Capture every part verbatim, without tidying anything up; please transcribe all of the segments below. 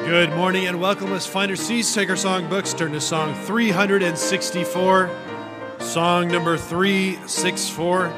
Good morning and welcome. Let's find our seats, take our song books, turn to song three hundred sixty-four. Song number three sixty-four.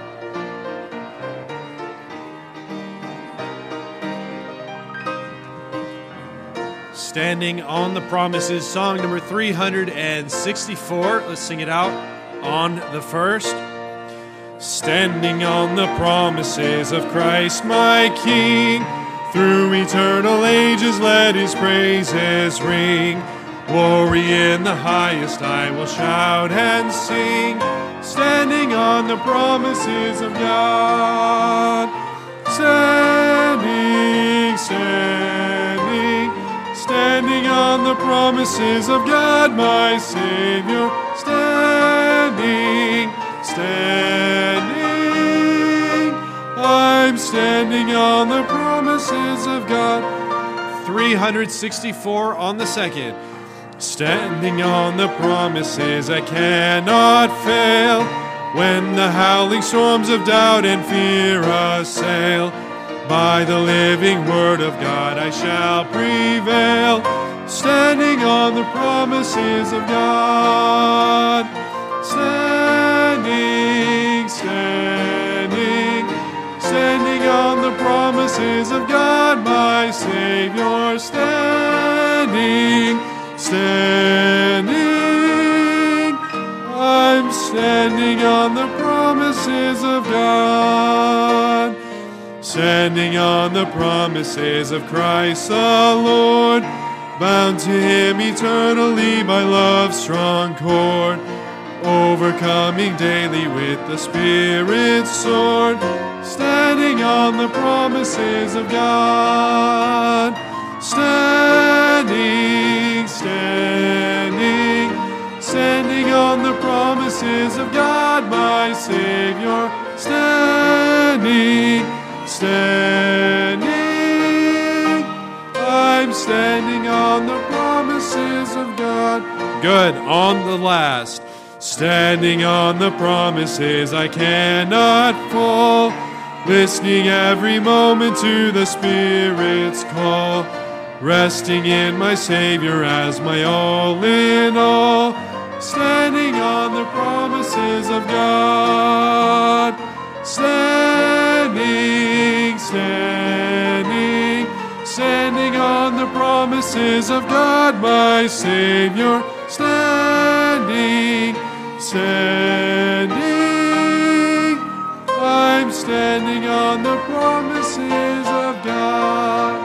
Standing on the Promises, song number three hundred sixty-four. Let's sing it out on the first. Standing on the promises of Christ my King, through eternal ages let his praises ring. Glory in the highest I will shout and sing, standing on the promises of God. Standing, standing, standing on the promises of God my Savior. Standing, standing, I'm standing on the promises of God. three hundred sixty-four on the second. Standing on the promises I cannot fail, when the howling storms of doubt and fear assail. By the living word of God I shall prevail, standing on the promises of God. Standing, standing, standing on the promises of God my Savior. Standing, standing, I'm standing on the promises of God. Standing on the promises of Christ the Lord, bound to him eternally by love's strong cord, overcoming daily with the Spirit's sword, standing on the promises of God. Standing, standing, standing on the promises of God my Savior. Standing, standing, I'm standing on the promises of God. Good, on the last. Standing on the promises I cannot fall, listening every moment to the Spirit's call, resting in my Savior as my all in all, standing on the promises of God. Standing, standing, standing on the promises of God my Savior. Standing, standing, I'm standing on the promises of God.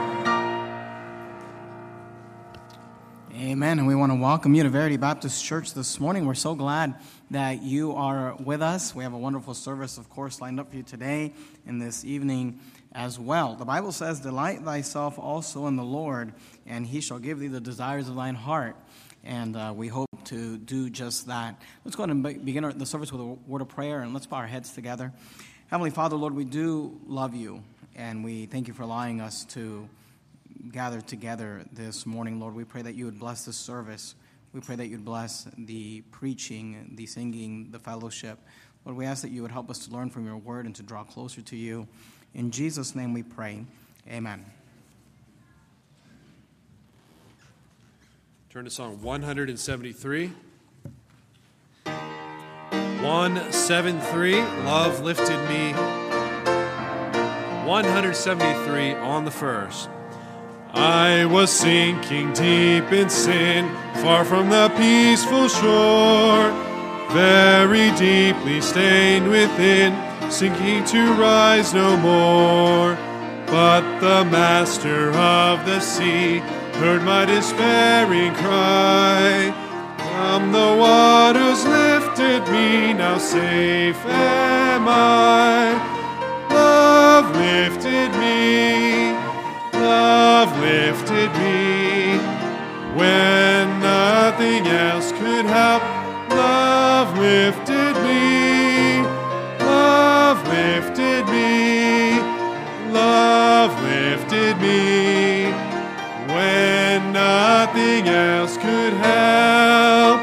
Amen. And we want to welcome you to Verity Baptist Church this morning. We're so glad that you are with us. We have a wonderful service, of course, lined up for you today and this evening as well. The Bible says, delight thyself also in the Lord, and he shall give thee the desires of thine heart. And uh, we hope to do just that. Let's go ahead and begin our, the service with a word of prayer, and let's bow our heads together. Heavenly Father, Lord, we do love you, and we thank you for allowing us to gather together this morning. Lord, we pray that you would bless this service. We pray that you'd bless the preaching, the singing, the fellowship. Lord, we ask that you would help us to learn from your word and to draw closer to you. In Jesus' name we pray. Amen. Turn to song one hundred seventy-three. one seventy-three, Love Lifted Me. one hundred seventy-three on the first. I was sinking deep in sin, far from the peaceful shore, very deeply stained within, sinking to rise no more. But the master of the sea heard my despairing cry. From the waters lifted me, now safe am I. Love lifted me, love lifted me, when nothing else could help. Love lifted me, love lifted me, love lifted me, when nothing else could help.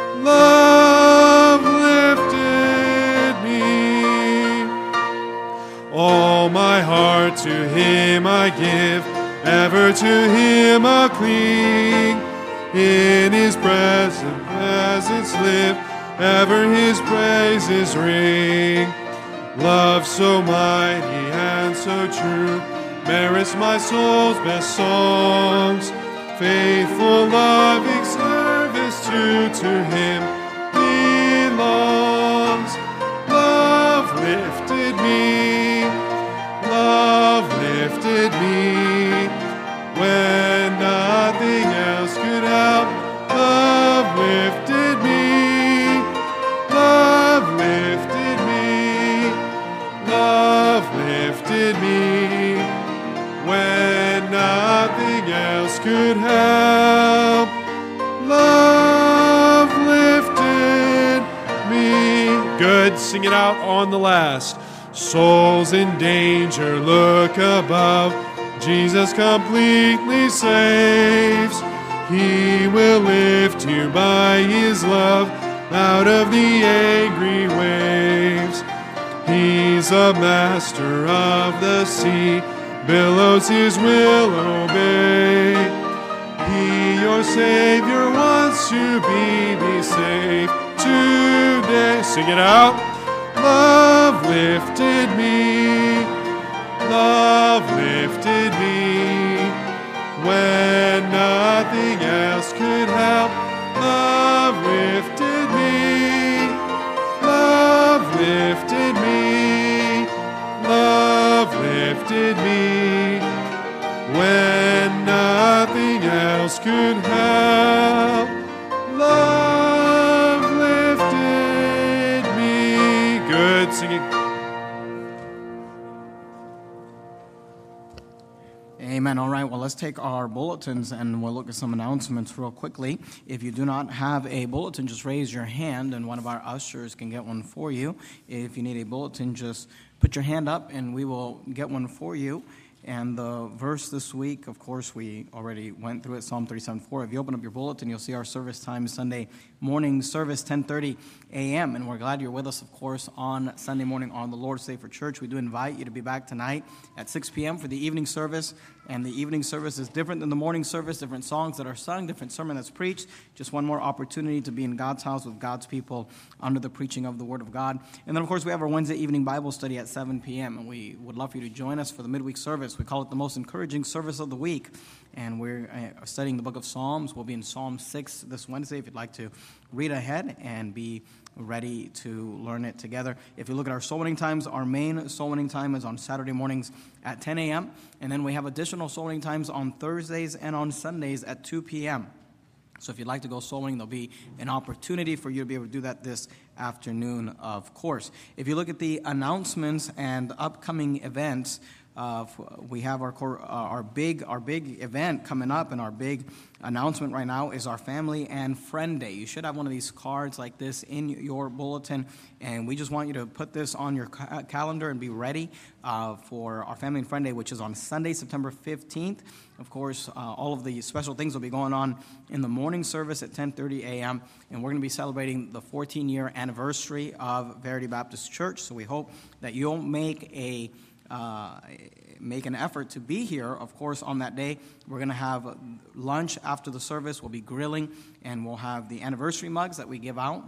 Love lifted me. All my heart to him I give, ever to him a cling. In his present presence live, ever his praises ring. Love so mighty and so true merits my soul's best songs. Faithful, loving service true to him belongs. Love lifted me, love lifted me, when nothing else could help. Love lifted me, love lifted me, love lifted me, when nothing else could help. Love lifted me. Good, sing it out on the last. Souls in danger, look above. Jesus completely saves. He will lift you by his love out of the angry waves. He's a master of the sea, billows his will obey. He, your Savior, wants to be, be saved today. Sing it out. Love lifted me, love lifted me, when nothing else could help. Love lifted me, love lifted me, love lifted me, when nothing else could help. Love lifted me. Good singing. Amen. All right, well, let's take our bulletins and we'll look at some announcements real quickly. If you do not have a bulletin, just raise your hand and one of our ushers can get one for you. If you need a bulletin, just put your hand up and we will get one for you. And the verse this week, of course, we already went through it, Psalm thirty-seven four. If you open up your bulletin, you'll see our service time, Sunday morning service, ten thirty a.m. And we're glad you're with us, of course, on Sunday morning on the Lord's Day for Church. We do invite you to be back tonight at six p.m. for the evening service. And the evening service is different than the morning service, different songs that are sung, different sermon that's preached. Just one more opportunity to be in God's house with God's people under the preaching of the Word of God. And then, of course, we have our Wednesday evening Bible study at seven p.m. And we would love for you to join us for the midweek service. We call it the most encouraging service of the week. And we're uh, studying the book of Psalms. We'll be in Psalm six this Wednesday if you'd like to read ahead and be ready to learn it together. If you look at our soul winning times, our main soul winning time is on Saturday mornings at ten a.m. And then we have additional soul winning times on Thursdays and on Sundays at two p.m. So if you'd like to go soul winning, there'll be an opportunity for you to be able to do that this afternoon, of course. If you look at the announcements and upcoming events, Uh, we have our core, uh, our big our big event coming up, and our big announcement right now is our Family and Friend Day. You should have one of these cards like this in your bulletin, and we just want you to put this on your ca- calendar and be ready uh, for our Family and Friend Day, which is on Sunday, September fifteenth. Of course, uh, all of the special things will be going on in the morning service at ten thirty a.m., and we're going to be celebrating the fourteen-year anniversary of Verity Baptist Church, so we hope that you'll make a Uh, make an effort to be here, of course, on that day. We're going to have lunch after the service. We'll be grilling, and we'll have the anniversary mugs that we give out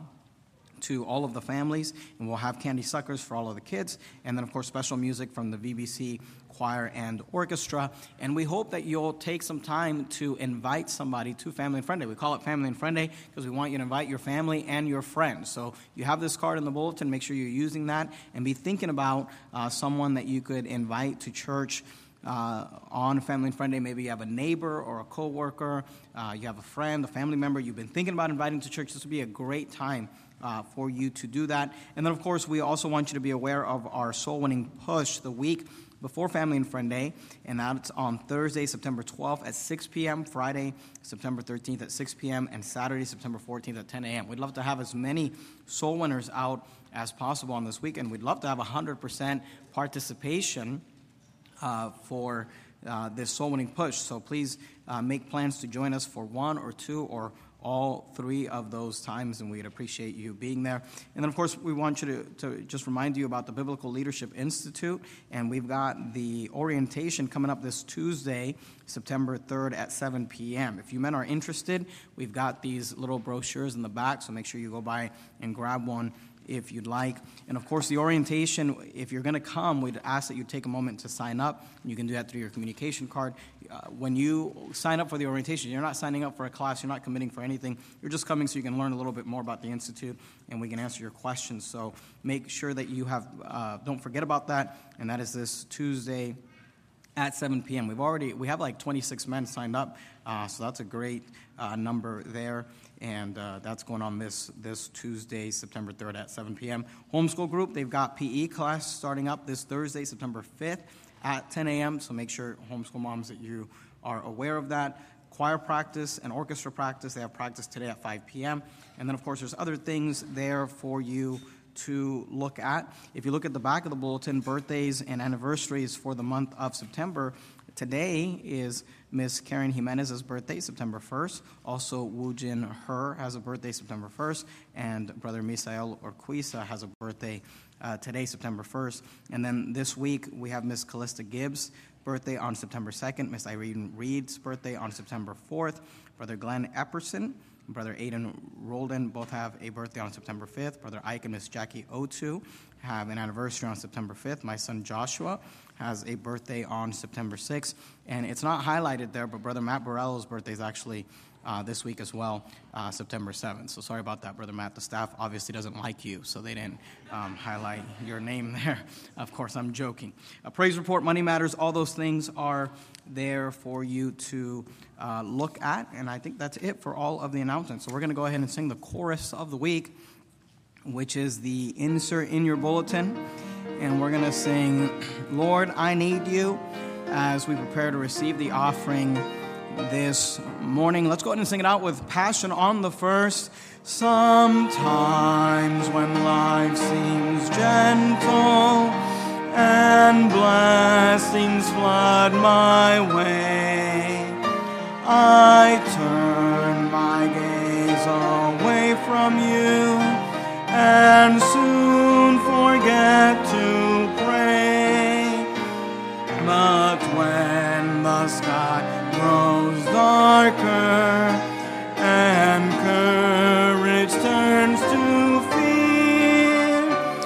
to all of the families, and we'll have candy suckers for all of the kids, and then, of course, special music from the V B C choir and orchestra. And we hope that you'll take some time to invite somebody to Family and Friend Day. We call it Family and Friend Day because we want you to invite your family and your friends. So you have this card in the bulletin. Make sure you're using that and be thinking about uh, someone that you could invite to church Uh, on Family and Friend Day. Maybe you have a neighbor or a coworker, uh, you have a friend, a family member you've been thinking about inviting to church. This would be a great time uh, for you to do that. And then, of course, we also want you to be aware of our Soul Winning Push the week before Family and Friend Day, and that's on Thursday, September twelfth at six p.m., Friday, September thirteenth at six p.m., and Saturday, September fourteenth at ten a.m. We'd love to have as many soul winners out as possible on this weekend. We'd love to have one hundred percent participation Uh, for uh, this soul winning push. So please uh, make plans to join us for one or two or all three of those times, and we'd appreciate you being there. And then, of course, we want you to, to just remind you about the Biblical Leadership Institute, and we've got the orientation coming up this Tuesday, September third at seven p.m. If you men are interested, we've got these little brochures in the back, so make sure you go by and grab one if you'd like. And of course, the orientation, if you're going to come, we'd ask that you take a moment to sign up. You can do that through your communication card. Uh, when you sign up for the orientation, you're not signing up for a class, you're not committing for anything. You're just coming so you can learn a little bit more about the Institute, and we can answer your questions. So make sure that you have, uh, don't forget about that, and that is this Tuesday at seven p.m. We've already, we have like twenty-six men signed up, uh, so that's a great uh, number there. And uh, that's going on this this Tuesday, September third at seven p.m. Homeschool group, they've got P E class starting up this Thursday, September fifth at ten a.m. So make sure, homeschool moms, that you are aware of that. Choir practice and orchestra practice, they have practice today at five p.m. And then, of course, there's other things there for you to look at. If you look at the back of the bulletin, birthdays and anniversaries for the month of September, today is Miss Karen Jimenez's birthday, September first. Also, Woo Jin Her has a birthday, September first. And Brother Misael Orquiza has a birthday uh, today, September first. And then this week, we have Miss Callista Gibbs' birthday on September second. Miss Irene Reed's birthday on September fourth. Brother Glenn Epperson, Brother Aiden Roldan both have a birthday on September fifth. Brother Ike and Miss Jackie Otu have an anniversary on September fifth. My son Joshua has a birthday on September sixth. And it's not highlighted there, but Brother Matt Borello's birthday is actually uh, this week as well, uh, September seventh. So sorry about that, Brother Matt. The staff obviously doesn't like you, so they didn't um, highlight your name there. Of course, I'm joking. A praise report, money matters, all those things are there for you to uh, look at. And I think that's it for all of the announcements. So we're going to go ahead and sing the chorus of the week, which is the insert in your bulletin. And we're going to sing, Lord, I Need You, as we prepare to receive the offering this morning. Let's go ahead and sing it out with passion on the first. Sometimes when life seems gentle and blessings flood my way, I turn my gaze away from you and soon forget to pray. But when the sky grows darker and courage turns to fear,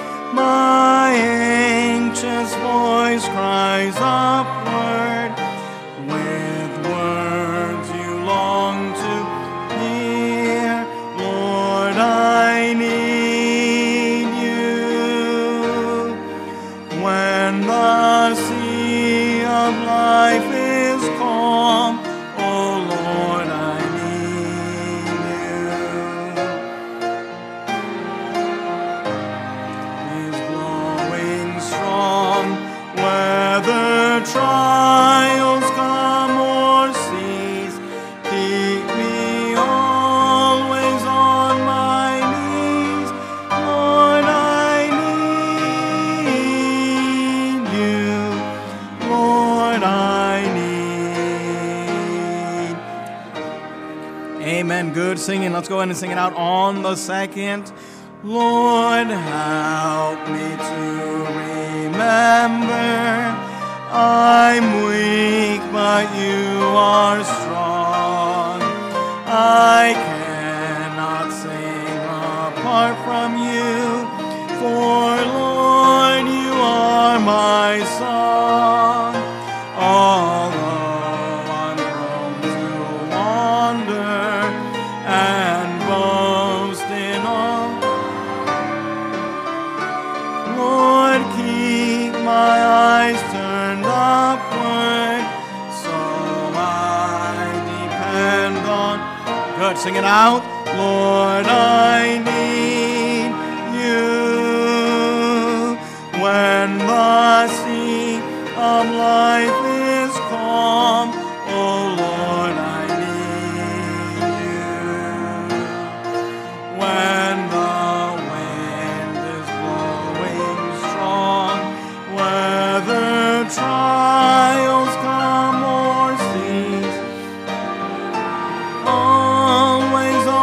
my anxious voice cries upward with words you long to hear. Lord, I need you. When the sea of life is calm, oh Lord, I need you. Is blowing strong, whether trials come or cease, keep me always on my knees. Lord, I need you. Lord, I need. Amen. Good singing. Let's go ahead and sing it out on the second. Lord, help me to remember I'm weak, but you are strong. I cannot sing apart from you, for Lord, you are my song. Although I'm prone to wander and boast in all, Lord, keep my eyes turned upward, so I depend on. Good, sing it out. Lord, I need you. When the sea of life is calm, oh Lord, I need you. When the wind is blowing strong, whether trials come or cease, always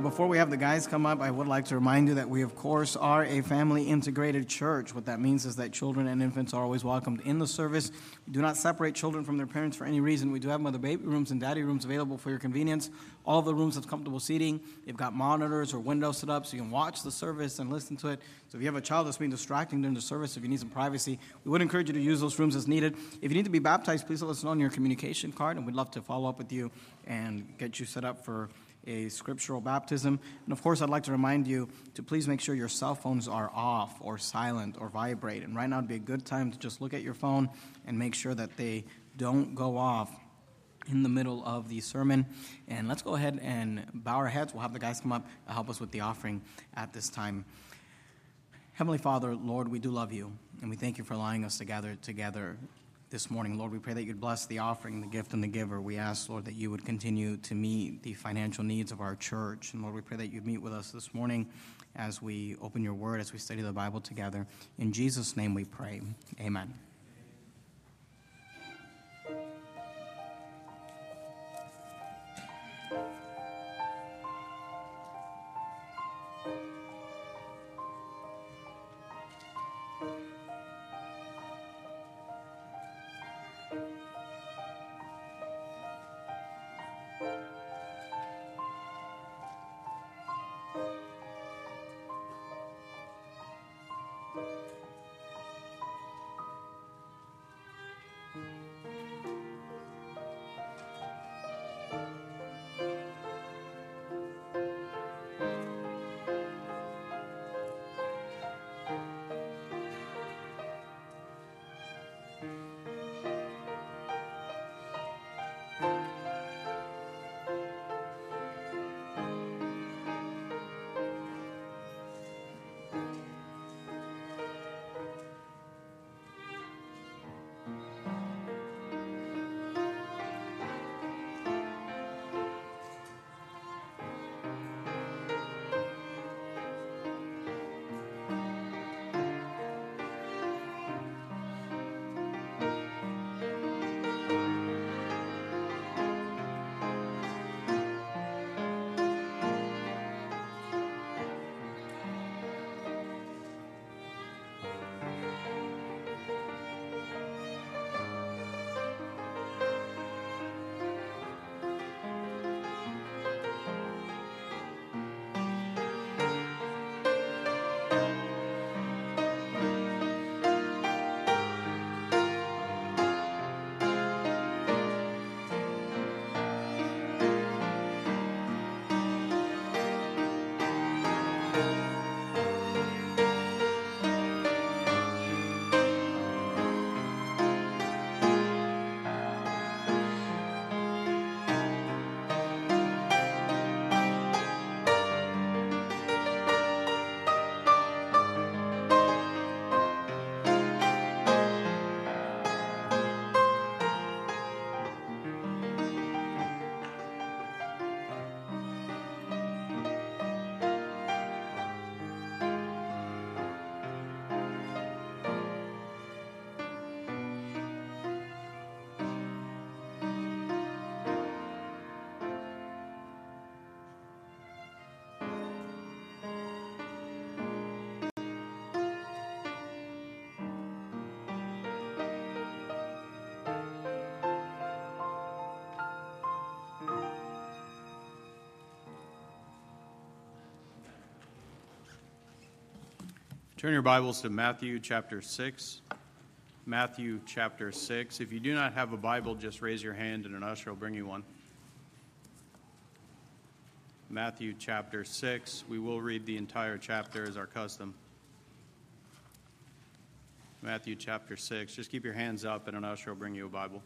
before we have the guys come up, I would like to remind you that we, of course, are a family-integrated church. What that means is that children and infants are always welcomed in the service. We do not separate children from their parents for any reason. We do have mother baby rooms and daddy rooms available for your convenience. All of the rooms have comfortable seating. They've got monitors or windows set up so you can watch the service and listen to it. So if you have a child that's being distracting during the service, if you need some privacy, we would encourage you to use those rooms as needed. If you need to be baptized, please let us know on your communication card, and we'd love to follow up with you and get you set up for a scriptural baptism. And of course, I'd like to remind you to please make sure your cell phones are off or silent or vibrate. And right now would be a good time to just look at your phone and make sure that they don't go off in the middle of the sermon. And let's go ahead and bow our heads. We'll have the guys come up and help us with the offering at this time. Heavenly Father, Lord, we do love you, and we thank you for allowing us to gather together this morning. Lord, we pray that you'd bless the offering, the gift, and the giver. We ask, Lord, that you would continue to meet the financial needs of our church. And Lord, we pray that you'd meet with us this morning as we open your word, as we study the Bible together. In Jesus' name we pray. Amen. Turn your Bibles to Matthew chapter six. Matthew chapter six. If you do not have a Bible, just raise your hand and an usher will bring you one. Matthew chapter six. We will read the entire chapter as our custom. Matthew chapter six. Just keep your hands up and an usher will bring you a Bible.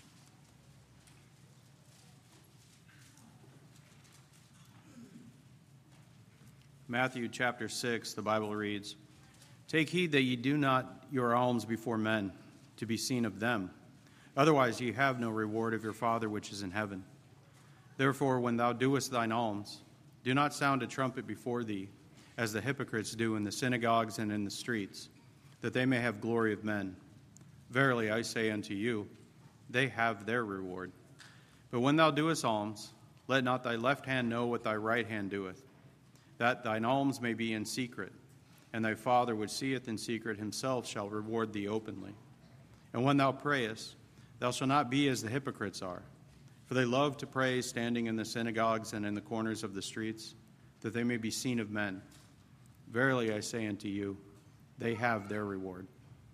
Matthew chapter six, the Bible reads, "Take heed that ye do not your alms before men, to be seen of them. Otherwise ye have no reward of your Father which is in heaven. Therefore, when thou doest thine alms, do not sound a trumpet before thee, as the hypocrites do in the synagogues and in the streets, that they may have glory of men. Verily I say unto you, they have their reward. But when thou doest alms, let not thy left hand know what thy right hand doeth, that thine alms may be in secret, and thy Father which seeth in secret himself shall reward thee openly. And when thou prayest, thou shalt not be as the hypocrites are, for they love to pray standing in the synagogues and in the corners of the streets, that they may be seen of men. Verily I say unto you, they have their reward.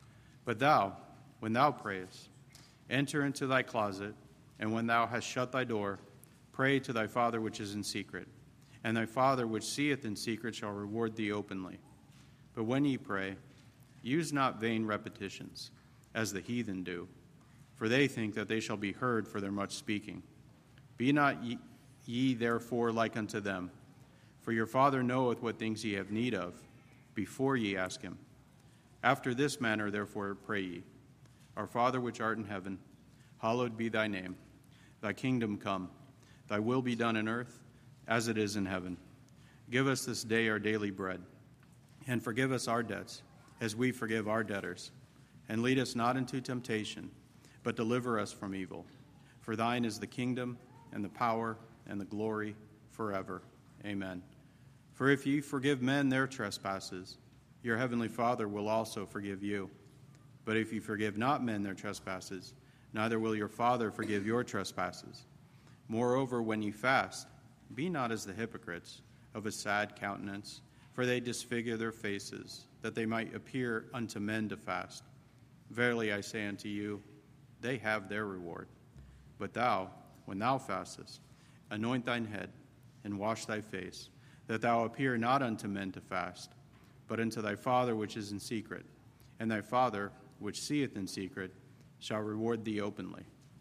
But thou, when thou prayest, enter into thy closet, and when thou hast shut thy door, pray to thy Father which is in secret, and thy Father which seeth in secret shall reward thee openly. But when ye pray, use not vain repetitions, as the heathen do, for they think that they shall be heard for their much speaking. Be not ye, ye therefore like unto them, for your Father knoweth what things ye have need of, before ye ask him. After this manner therefore pray ye, Our Father which art in heaven, hallowed be thy name. Thy kingdom come, thy will be done in earth, as it is in heaven. Give us this day our daily bread, and forgive us our debts, as we forgive our debtors. And lead us not into temptation, but deliver us from evil. For thine is the kingdom, and the power, and the glory, forever. Amen. For if ye forgive men their trespasses, your heavenly Father will also forgive you. But if you forgive not men their trespasses, neither will your Father forgive your trespasses. Moreover, when ye fast, be not as the hypocrites, of a sad countenance, for they disfigure their faces, that they might appear unto men to fast. Verily I say unto you, they have their reward. But thou, when thou fastest, anoint thine head, and wash thy face, that thou appear not unto men to fast, but unto thy Father which is in secret, and thy Father which seeth in secret shall reward thee openly.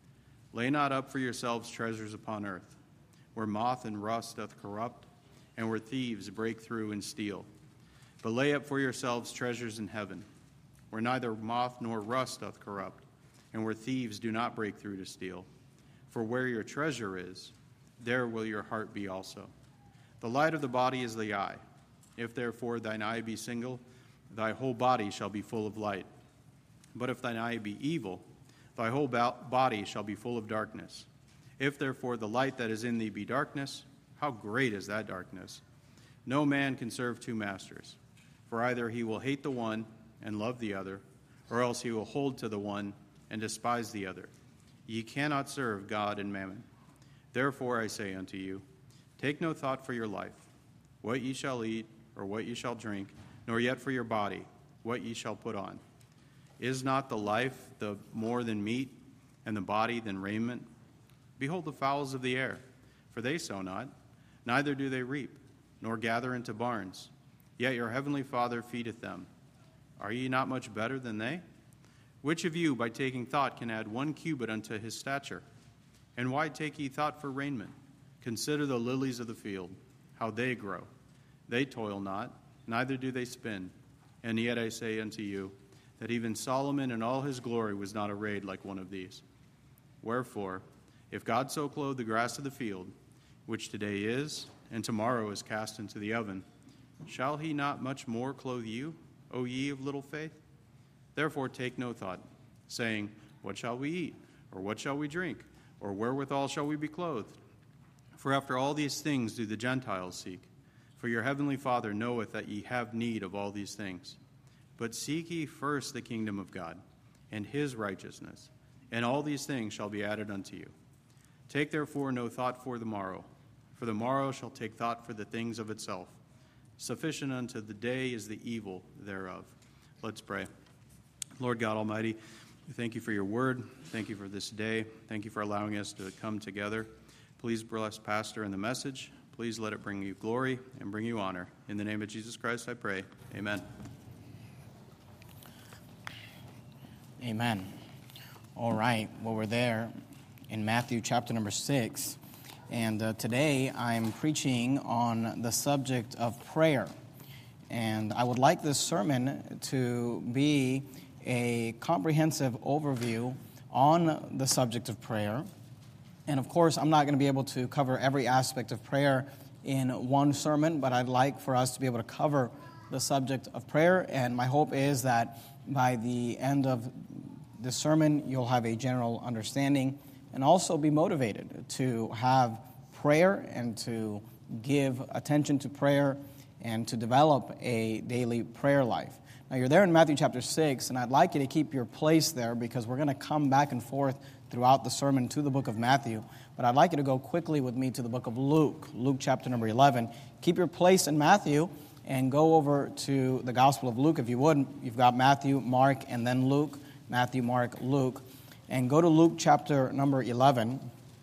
Lay not up for yourselves treasures upon earth, where moth and rust doth corrupt, and where thieves break through and steal. But lay up for yourselves treasures in heaven, where neither moth nor rust doth corrupt, and where thieves do not break through to steal. For where your treasure is, there will your heart be also. The light of the body is the eye. If therefore thine eye be single, thy whole body shall be full of light. But if thine eye be evil, thy whole body shall be full of darkness. If therefore the light that is in thee be darkness, how great is that darkness? No man can serve two masters, for either he will hate the one and love the other, or else he will hold to the one and despise the other. Ye cannot serve God and mammon. Therefore I say unto you, take no thought for your life, what ye shall eat, or what ye shall drink, nor yet for your body, what ye shall put on. Is not the life the more than meat, and the body than raiment? Behold the fowls of the air, for they sow not, neither do they reap, nor gather into barns, yet your heavenly Father feedeth them. Are ye not much better than they? Which of you, by taking thought, can add one cubit unto his stature? And why take ye thought for raiment? Consider the lilies of the field, how they grow. They toil not, neither do they spin. And yet I say unto you, that even Solomon in all his glory was not arrayed like one of these. Wherefore, if God so clothe the grass of the field, which today is, and tomorrow is cast into the oven, shall he not much more clothe you, O ye of little faith? Therefore take no thought, saying, what shall we eat, or what shall we drink, or wherewithal shall we be clothed? For after all these things do the Gentiles seek. For your heavenly Father knoweth that ye have need of all these things. But seek ye first the kingdom of God, and his righteousness, and all these things shall be added unto you. Take therefore no thought for the morrow, for the morrow shall take thought for the things of itself. Sufficient unto the day is the evil thereof. Let's pray. Lord God Almighty, we thank you for your word. Thank you for this day. Thank you for allowing us to come together. Please bless Pastor and the message. Please let it bring you glory and bring you honor. In the name of Jesus Christ I pray. Amen. Amen. All right. Well, we're there in Matthew chapter number six. And uh, today I'm preaching on the subject of prayer. And I would like this sermon to be a comprehensive overview on the subject of prayer. And of course, I'm not going to be able to cover every aspect of prayer in one sermon, but I'd like for us to be able to cover the subject of prayer. And my hope is that by the end of the sermon, you'll have a general understanding and also be motivated to have prayer and to give attention to prayer and to develop a daily prayer life. Now, you're there in Matthew chapter six, and I'd like you to keep your place there because we're going to come back and forth throughout the sermon to the book of Matthew. But I'd like you to go quickly with me to the book of Luke, Luke chapter number eleven. Keep your place in Matthew and go over to the Gospel of Luke if you would. You've got Matthew, Mark, and then Luke. Matthew, Mark, Luke. And go to Luke chapter number eleven.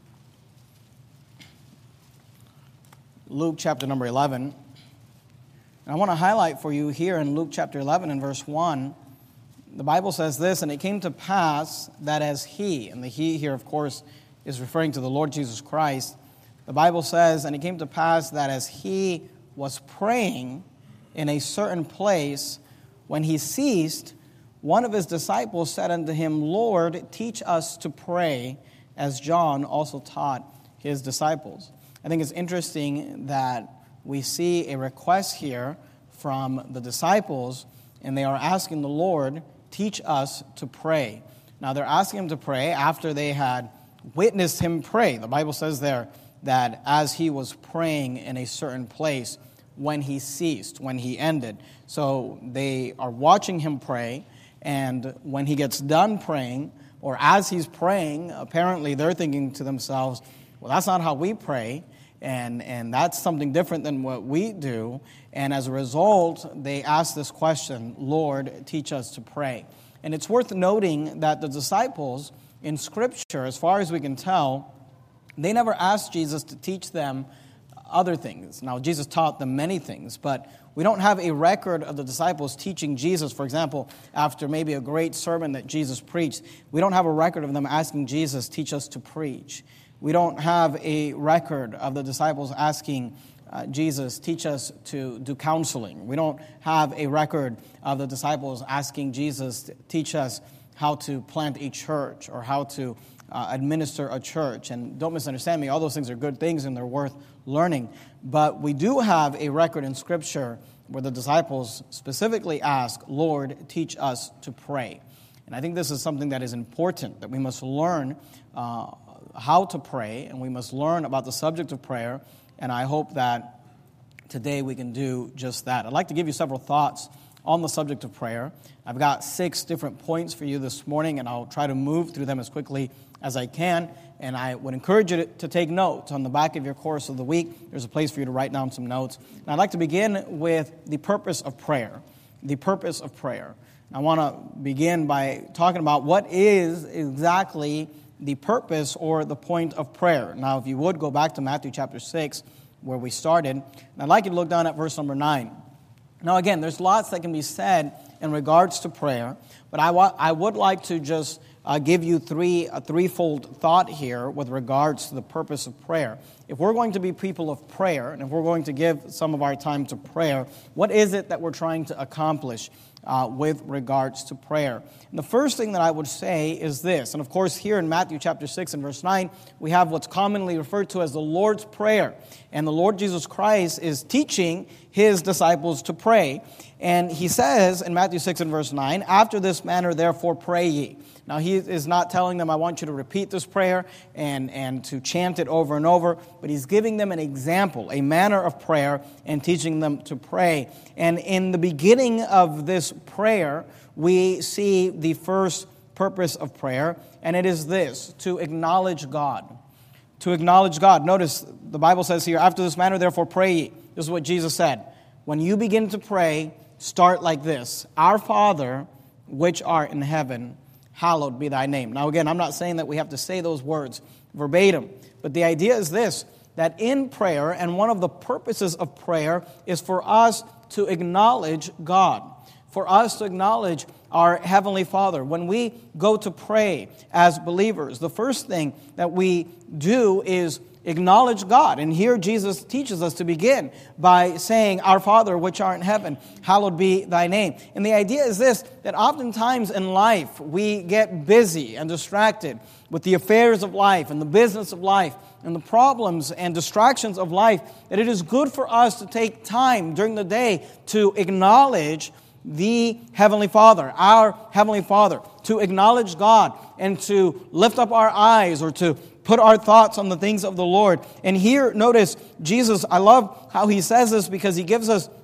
Luke chapter number eleven. And I want to highlight for you here in Luke chapter eleven and verse one, the Bible says this, and it came to pass that as he, and the he here, of course, is referring to the Lord Jesus Christ. The Bible says, and it came to pass that as he was praying in a certain place, when he ceased, one of his disciples said unto him, Lord, teach us to pray, as John also taught his disciples. I think it's interesting that we see a request here from the disciples, and they are asking the Lord, teach us to pray. Now, they're asking him to pray after they had witnessed him pray. The Bible says there that as he was praying in a certain place, when he ceased, when he ended. So they are watching him pray, and when he gets done praying, or as he's praying, apparently they're thinking to themselves, well, that's not how we pray, and, and that's something different than what we do. And as a result, they ask this question, Lord, teach us to pray. And it's worth noting that the disciples in Scripture, as far as we can tell, they never asked Jesus to teach them other things. Now, Jesus taught them many things, but we don't have a record of the disciples teaching Jesus. For example, after maybe a great sermon that Jesus preached, we don't have a record of them asking Jesus, teach us to preach. We don't have a record of the disciples asking uh, Jesus, teach us to do counseling. We don't have a record of the disciples asking Jesus, teach us how to plant a church or how to uh, administer a church. And don't misunderstand me, all those things are good things and they're worth learning. But we do have a record in Scripture where the disciples specifically ask, Lord, teach us to pray. And I think this is something that is important, that we must learn uh, how to pray, and we must learn about the subject of prayer, and I hope that today we can do just that. I'd like to give you several thoughts on the subject of prayer. I've got six different points for you this morning, and I'll try to move through them as quickly as I can, and I would encourage you to, to take notes. On the back of your course of the week, there's a place for you to write down some notes. And I'd like to begin with the purpose of prayer, the purpose of prayer. I want to begin by talking about what is exactly the purpose or the point of prayer. Now, if you would, go back to Matthew chapter six, where we started. And I'd like you to look down at verse number nine. Now, again, there's lots that can be said in regards to prayer, but I, wa- I would like to just uh, give you three a threefold thought here with regards to the purpose of prayer. If we're going to be people of prayer, and if we're going to give some of our time to prayer, what is it that we're trying to accomplish Uh, with regards to prayer? And the first thing that I would say is this, and of course here in Matthew chapter six and verse nine, we have what's commonly referred to as the Lord's Prayer. And the Lord Jesus Christ is teaching his disciples to pray. And he says in Matthew six and verse nine, after this manner therefore pray ye. Now, he is not telling them, I want you to repeat this prayer and, and to chant it over and over, but he's giving them an example, a manner of prayer, and teaching them to pray. And in the beginning of this prayer, we see the first purpose of prayer, and it is this, to acknowledge God. To acknowledge God. Notice the Bible says here, after this manner, therefore pray ye. This is what Jesus said. When you begin to pray, start like this. Our Father, which art in heaven, hallowed be thy name. Now again, I'm not saying that we have to say those words verbatim, but the idea is this, that in prayer, and one of the purposes of prayer is for us to acknowledge God, for us to acknowledge our Heavenly Father. When we go to pray as believers, the first thing that we do is acknowledge God. And here Jesus teaches us to begin by saying, Our Father, which art in heaven, hallowed be thy name. And the idea is this, that oftentimes in life we get busy and distracted with the affairs of life and the business of life and the problems and distractions of life, that it is good for us to take time during the day to acknowledge the Heavenly Father, our Heavenly Father, to acknowledge God and to lift up our eyes or to put our thoughts on the things of the Lord. And here, notice, Jesus, I love how he says this because he gives us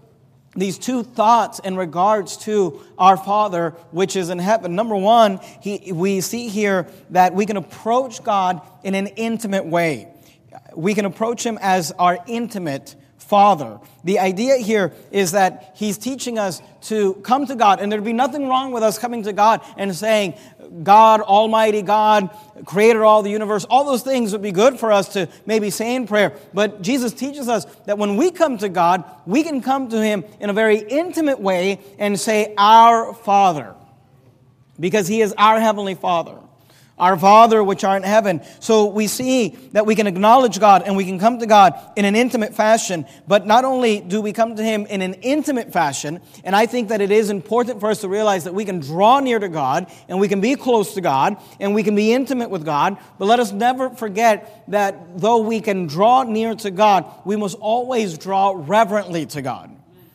these two thoughts in regards to our Father which is in heaven. Number one, he, we see here that we can approach God in an intimate way. We can approach Him as our intimate Father. The idea here is that He's teaching us to come to God, and there'd be nothing wrong with us coming to God and saying, God, Almighty God, creator of all the universe. All those things would be good for us to maybe say in prayer. But Jesus teaches us that when we come to God, we can come to Him in a very intimate way and say, Our Father, because He is our Heavenly Father. Our Father which art in heaven. So we see that we can acknowledge God and we can come to God in an intimate fashion. But not only do we come to Him in an intimate fashion, and I think that it is important for us to realize that we can draw near to God and we can be close to God and we can be intimate with God. But let us never forget that though we can draw near to God, we must always draw reverently to God.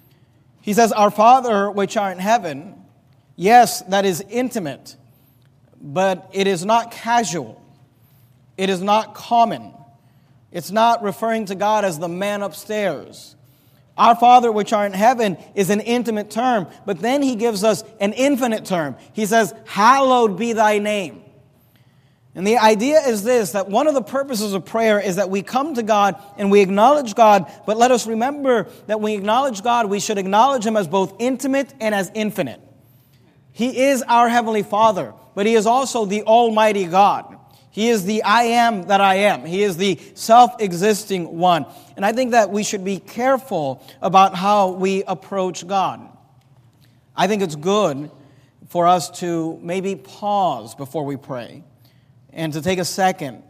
He says, Our Father which art in heaven. Yes, that is intimate. But it is not casual. It is not common. It's not referring to God as the man upstairs. Our Father which art in heaven is an intimate term, but then He gives us an infinite term. He says, Hallowed be thy name. And the idea is this, that one of the purposes of prayer is that we come to God and we acknowledge God, but let us remember that when we acknowledge God, we should acknowledge Him as both intimate and as infinite. He is our Heavenly Father, but He is also the Almighty God. He is the I am that I am. He is the self-existing one. And I think that we should be careful about how we approach God. I think it's good for us to maybe pause before we pray and to take a second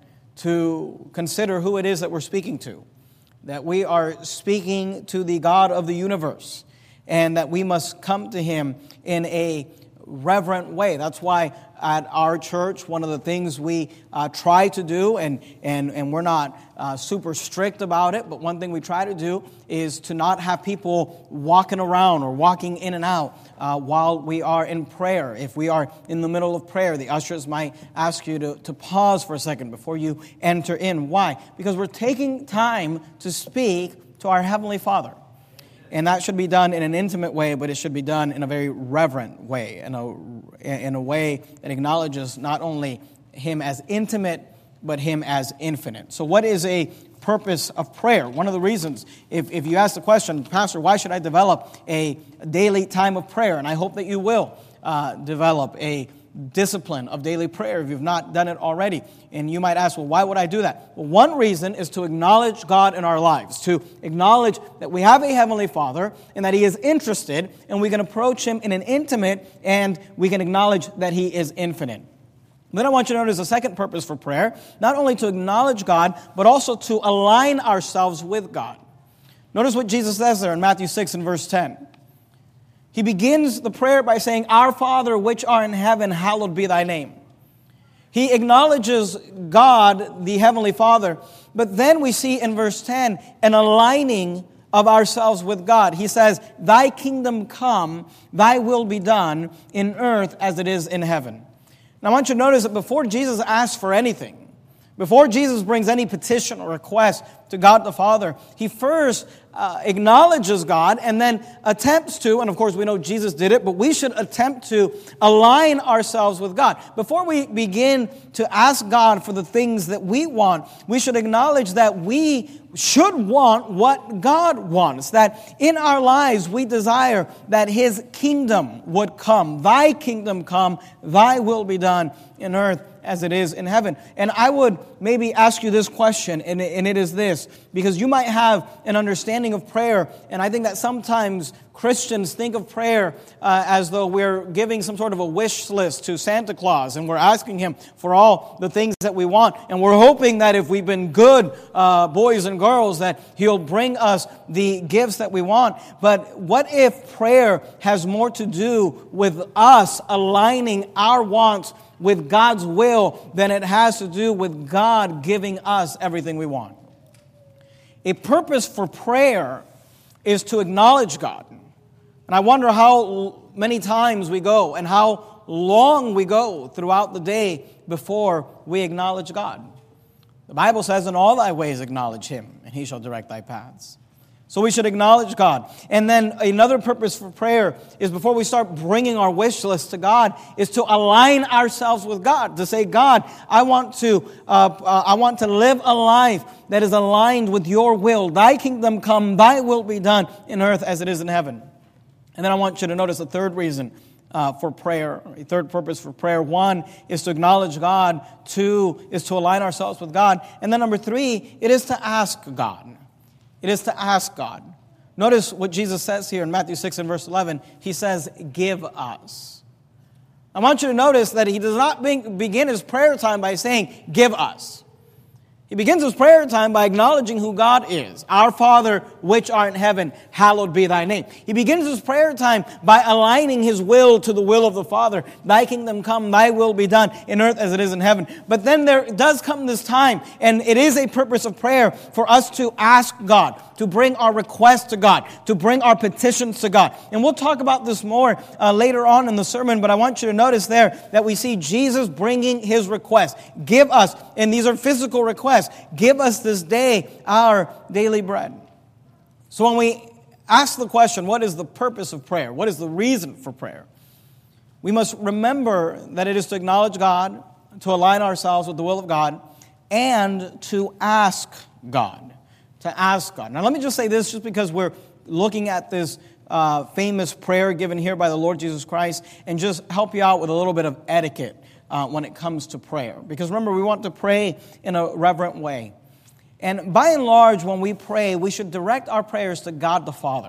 to consider who it is that we're speaking to. That we are speaking to the God of the universe and that we must come to Him in a reverent way. That's why at our church, one of the things we uh, try to do, and, and, and we're not uh, super strict about it, but one thing we try to do is to not have people walking around or walking in and out uh, while we are in prayer. If we are in the middle of prayer, the ushers might ask you to, to pause for a second before you enter in. Why? Because we're taking time to speak to our Heavenly Father. And that should be done in an intimate way, but it should be done in a very reverent way, in a, in a way that acknowledges not only Him as intimate, but Him as infinite. So what is a purpose of prayer? One of the reasons, if, if you ask the question, Pastor, why should I develop a daily time of prayer? And I hope that you will uh, develop a discipline of daily prayer if you've not done it already. And you might ask, well, why would I do that? Well, one reason is to acknowledge God in our lives, to acknowledge that we have a Heavenly Father and that He is interested, and we can approach Him in an intimate, and we can acknowledge that He is infinite. Then I want you to notice the second purpose for prayer, not only to acknowledge God, but also to align ourselves with God. Notice what Jesus says there in Matthew six and verse ten. He begins the prayer by saying, Our Father which art in heaven, hallowed be thy name. He acknowledges God, the Heavenly Father, but then we see in verse ten an aligning of ourselves with God. He says, Thy kingdom come, thy will be done in earth as it is in heaven. Now I want you to notice that before Jesus asks for anything, before Jesus brings any petition or request to God the Father, He first uh, acknowledges God and then attempts to, and of course we know Jesus did it, but we should attempt to align ourselves with God. Before we begin to ask God for the things that we want, we should acknowledge that we should want what God wants, that in our lives we desire that His kingdom would come. Thy kingdom come, thy will be done in earth as it is in heaven. And I would maybe ask you this question, and it is this, because you might have an understanding of prayer, and I think that sometimes Christians think of prayer uh, as though we're giving some sort of a wish list to Santa Claus, and we're asking Him for all the things that we want, and we're hoping that if we've been good uh, boys and girls, that He'll bring us the gifts that we want. But what if prayer has more to do with us aligning our wants with God's will than it has to do with God giving us everything we want? A purpose for prayer is to acknowledge God. And I wonder how many times we go and how long we go throughout the day before we acknowledge God. The Bible says, in all thy ways acknowledge Him, and He shall direct thy paths. So we should acknowledge God. And then another purpose for prayer is before we start bringing our wish list to God, is to align ourselves with God. To say, God, I want to, uh, uh, I want to live a life that is aligned with your will. Thy kingdom come, thy will be done in earth as it is in heaven. And then I want you to notice a third reason uh, for prayer, a third purpose for prayer. One is to acknowledge God. Two is to align ourselves with God. And then number three, it is to ask God. It is to ask God. Notice what Jesus says here in Matthew six and verse eleven. He says, give us. I want you to notice that he does not begin his prayer time by saying, give us. He begins his prayer time by acknowledging who God is. Our Father, which art in heaven, hallowed be thy name. He begins his prayer time by aligning his will to the will of the Father. Thy kingdom come, thy will be done in earth as it is in heaven. But then there does come this time, and it is a purpose of prayer for us to ask God, to bring our requests to God, to bring our petitions to God. And we'll talk about this more uh, later on in the sermon, but I want you to notice there that we see Jesus bringing his request. Give us, and these are physical requests, give us this day our daily bread. So when we ask the question, what is the purpose of prayer? What is the reason for prayer? We must remember that it is to acknowledge God, to align ourselves with the will of God, and to ask God. To ask God. Now let me just say this, just because we're looking at this uh, famous prayer given here by the Lord Jesus Christ, and just help you out with a little bit of etiquette uh, when it comes to prayer. Because remember, we want to pray in a reverent way. And by and large, when we pray, we should direct our prayers to God the Father.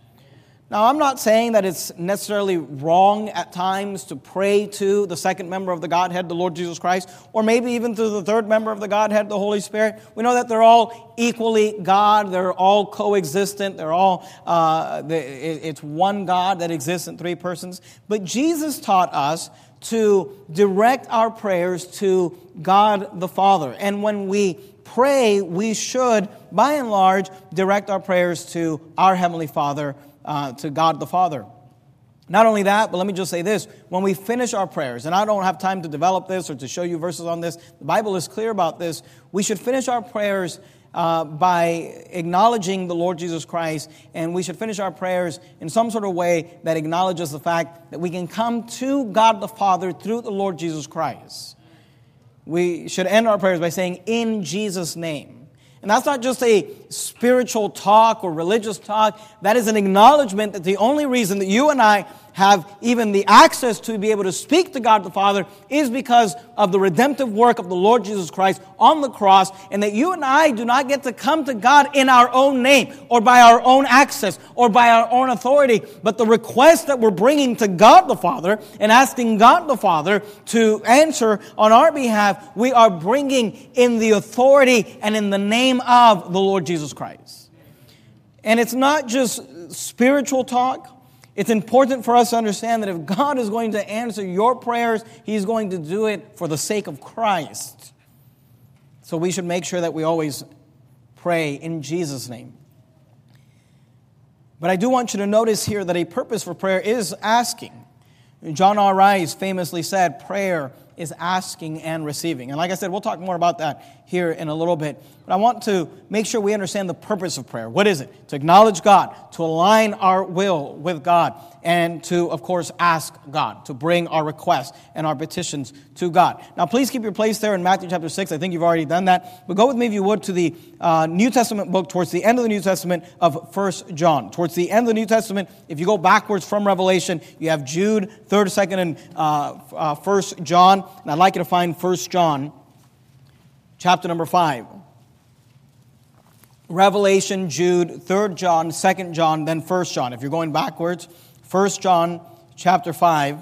Now, I'm not saying that it's necessarily wrong at times to pray to the second member of the Godhead, the Lord Jesus Christ, or maybe even to the third member of the Godhead, the Holy Spirit. We know that they're all equally God. They're all coexistent. They're all, uh, it's one God that exists in three persons. But Jesus taught us to direct our prayers to God the Father. And when we pray, we should, by and large, direct our prayers to our Heavenly Father, Uh, to God the Father. Not only that, but let me just say this. When we finish our prayers, and I don't have time to develop this or to show you verses on this, the Bible is clear about this. We should finish our prayers uh, by acknowledging the Lord Jesus Christ, and we should finish our prayers in some sort of way that acknowledges the fact that we can come to God the Father through the Lord Jesus Christ. We should end our prayers by saying, in Jesus' name. And that's not just a spiritual talk or religious talk. That is an acknowledgement that the only reason that you and I have even the access to be able to speak to God the Father is because of the redemptive work of the Lord Jesus Christ on the cross, and that you and I do not get to come to God in our own name or by our own access or by our own authority, but the request that we're bringing to God the Father and asking God the Father to answer on our behalf, we are bringing in the authority and in the name of the Lord Jesus Christ. And it's not just spiritual talk. It's important for us to understand that if God is going to answer your prayers, He's going to do it for the sake of Christ. So we should make sure that we always pray in Jesus' name. But I do want you to notice here that a purpose for prayer is asking. John R. Rice famously said, prayer is asking and receiving. And like I said, we'll talk more about that here in a little bit. But I want to make sure we understand the purpose of prayer. What is it? To acknowledge God, to align our will with God, and to, of course, ask God, to bring our requests and our petitions to God. Now, please keep your place there in Matthew chapter six. I think you've already done that. But go with me, if you would, to the uh, New Testament book, towards the end of the New Testament of First John. Towards the end of the New Testament, if you go backwards from Revelation, you have Jude, third, second, and uh, uh, First John. And I'd like you to find First John, chapter number five. Revelation, Jude, third John, second John, then First John. If you're going backwards, First John, chapter five.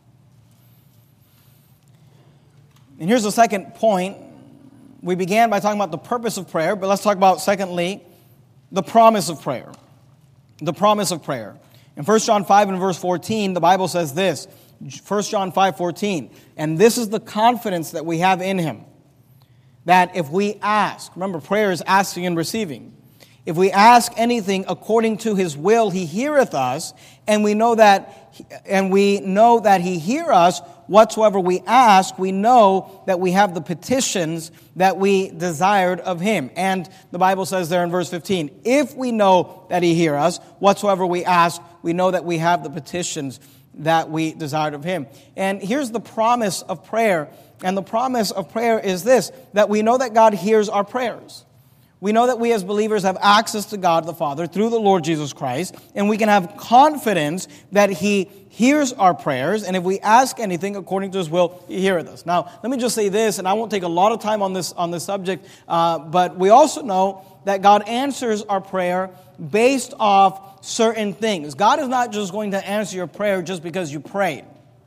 And here's the second point. We began by talking about the purpose of prayer, but let's talk about, secondly, the promise of prayer. The promise of prayer. In First John five and verse fourteen, the Bible says this, First John five fourteen, and this is the confidence that we have in Him, that if we ask, remember, prayer is asking and receiving. If we ask anything according to His will, He heareth us, and we know that, and we know that He hear us whatsoever we ask, we know that we have the petitions that we desired of him. And the Bible says there in verse fifteen, if we know that he hears us, whatsoever we ask, we know that we have the petitions that we desired of him. And here's the promise of prayer. And the promise of prayer is this, that we know that God hears our prayers. We know that we as believers have access to God the Father through the Lord Jesus Christ, and we can have confidence that he hears our prayers, and if we ask anything according to his will, he heareth us. Now, let me just say this, and I won't take a lot of time on this on this subject, uh, but we also know that God answers our prayer based off certain things. God is not just going to answer your prayer just because you prayed.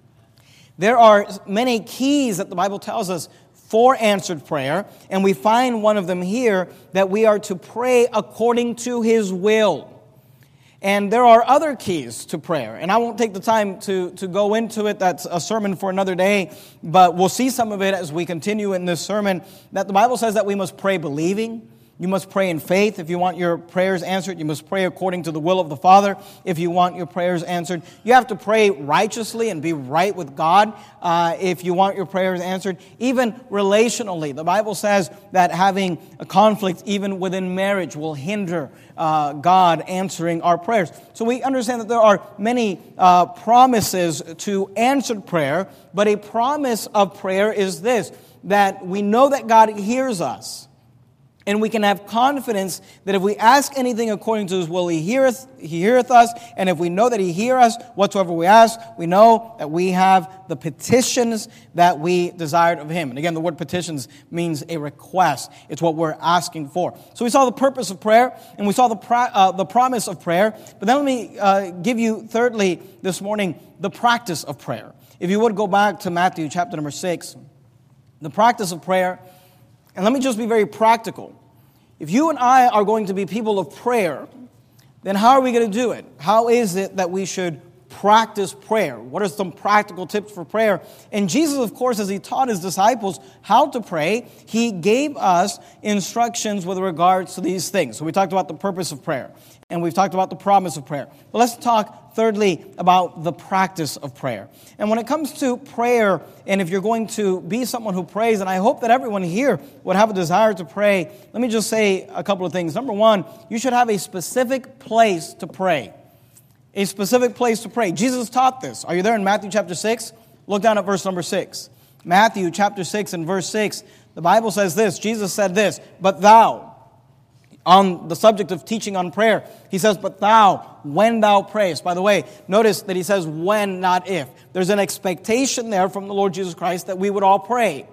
There are many keys that the Bible tells us for answered prayer, and we find one of them here, that we are to pray according to his will. And there are other keys to prayer, and I won't take the time to, to go into it. That's a sermon for another day, but we'll see some of it as we continue in this sermon, that the Bible says that we must pray believing. You must pray in faith if you want your prayers answered. You must pray according to the will of the Father if you want your prayers answered. You have to pray righteously and be right with God uh, if you want your prayers answered. Even relationally, the Bible says that having a conflict even within marriage will hinder uh, God answering our prayers. So we understand that there are many uh, promises to answered prayer, but a promise of prayer is this, that we know that God hears us. And we can have confidence that if we ask anything according to his will, he heareth, he heareth us. And if we know that he heareth us, whatsoever we ask, we know that we have the petitions that we desired of him. And again, the word petitions means a request. It's what we're asking for. So we saw the purpose of prayer, and we saw the, pro- uh, the promise of prayer. But then let me uh, give you, thirdly, this morning, the practice of prayer. If you would go back to Matthew chapter number six, the practice of prayer. And let me just be very practical. If you and I are going to be people of prayer, then how are we going to do it? How is it that we should practice prayer? What are some practical tips for prayer? And Jesus, of course, as he taught his disciples how to pray, he gave us instructions with regards to these things. So we talked about the purpose of prayer, and we've talked about the promise of prayer. But let's talk, thirdly, about the practice of prayer. And when it comes to prayer, and if you're going to be someone who prays, and I hope that everyone here would have a desire to pray, let me just say a couple of things. Number one, you should have a specific place to pray. A specific place to pray. Jesus taught this. Are you there in Matthew chapter six? Look down at verse number six. Matthew chapter six and verse six. The Bible says this. Jesus said this, but thou, on the subject of teaching on prayer, he says, but thou, when thou prayest. By the way, notice that he says when, not if. There's an expectation there from the Lord Jesus Christ that we would all pray.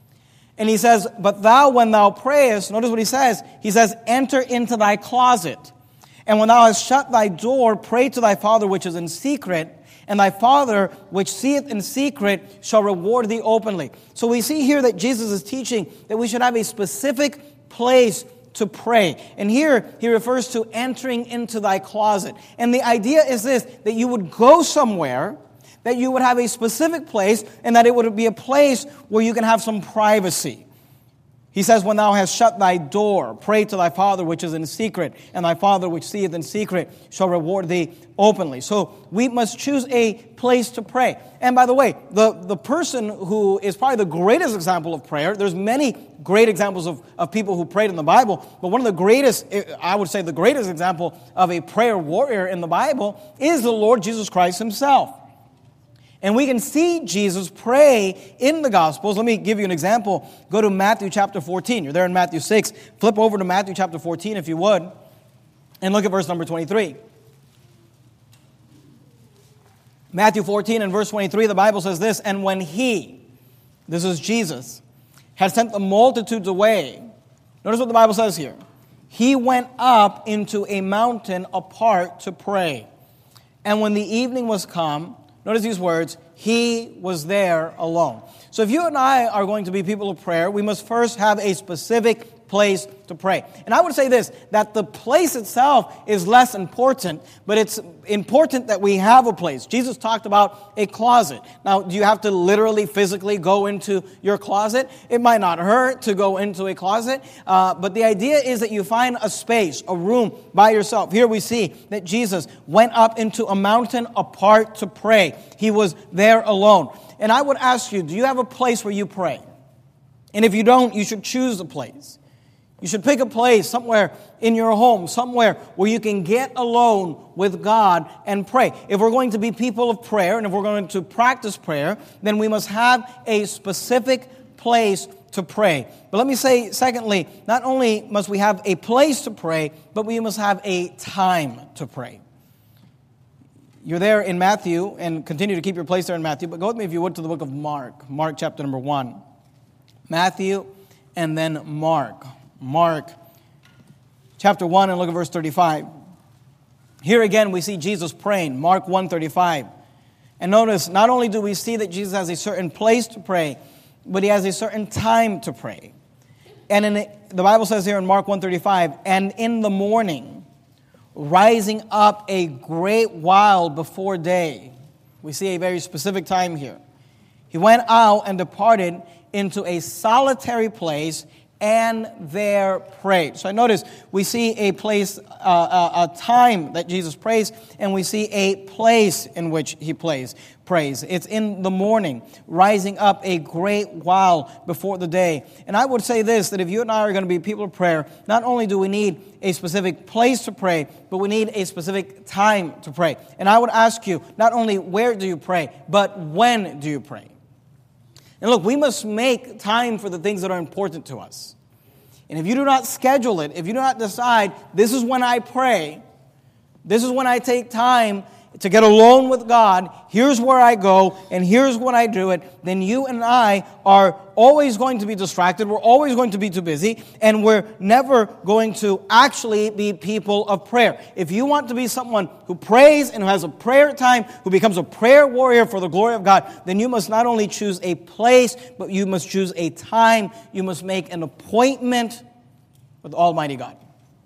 And he says, but thou, when thou prayest, notice what he says. He says, enter into thy closet. And when thou hast shut thy door, pray to thy Father which is in secret, and thy Father which seeth in secret shall reward thee openly. So we see here that Jesus is teaching that we should have a specific place to pray. And here he refers to entering into thy closet. And the idea is this, that you would go somewhere, that you would have a specific place, and that it would be a place where you can have some privacy. He says, when thou hast shut thy door, pray to thy Father which is in secret, and thy Father which seeth in secret shall reward thee openly. So we must choose a place to pray. And by the way, the, the person who is probably the greatest example of prayer, there's many great examples of, of people who prayed in the Bible, but one of the greatest, I would say the greatest example of a prayer warrior in the Bible is the Lord Jesus Christ himself. And we can see Jesus pray in the Gospels. Let me give you an example. Go to Matthew chapter fourteen. You're there in Matthew six. Flip over to Matthew chapter fourteen if you would. And look at verse number twenty-three. Matthew fourteen and verse twenty-three, the Bible says this, and when he, this is Jesus, had sent the multitudes away, notice what the Bible says here. He went up into a mountain apart to pray. And when the evening was come, notice these words, he was there alone. So if you and I are going to be people of prayer, we must first have a specific place to pray. And I would say this, that the place itself is less important, but it's important that we have a place. Jesus talked about a closet. Now, do you have to literally, physically go into your closet? It might not hurt to go into a closet, uh, but the idea is that you find a space, a room by yourself. Here we see that Jesus went up into a mountain apart to pray. He was there alone. And I would ask you, do you have a place where you pray? And if you don't, you should choose a place. You should pick a place somewhere in your home, somewhere where you can get alone with God and pray. If we're going to be people of prayer, and if we're going to practice prayer, then we must have a specific place to pray. But let me say, secondly, not only must we have a place to pray, but we must have a time to pray. You're there in Matthew, and continue to keep your place there in Matthew, but go with me, if you would, to the book of Mark. Mark chapter number one. Matthew and then Mark. Mark chapter one, and look at verse thirty-five. Here again we see Jesus praying. Mark one thirty-five. And notice, not only do we see that Jesus has a certain place to pray, but he has a certain time to pray. And in the, the Bible says here in Mark one thirty-five, and in the morning, rising up a great while before day. We see a very specific time here. He went out and departed into a solitary place and there prayed. So I notice we see a place, uh, a, a time that Jesus prays, and we see a place in which he plays, prays. It's in the morning, rising up a great while before the day. And I would say this, that if you and I are going to be people of prayer, not only do we need a specific place to pray, but we need a specific time to pray. And I would ask you, not only where do you pray, but when do you pray? And look, we must make time for the things that are important to us. And if you do not schedule it, if you do not decide, this is when I pray, this is when I take time to get alone with God, here's where I go, and here's when I do it, then you and I are always going to be distracted, we're always going to be too busy, and we're never going to actually be people of prayer. If you want to be someone who prays and who has a prayer time, who becomes a prayer warrior for the glory of God, then you must not only choose a place, but you must choose a time. You must make an appointment with Almighty God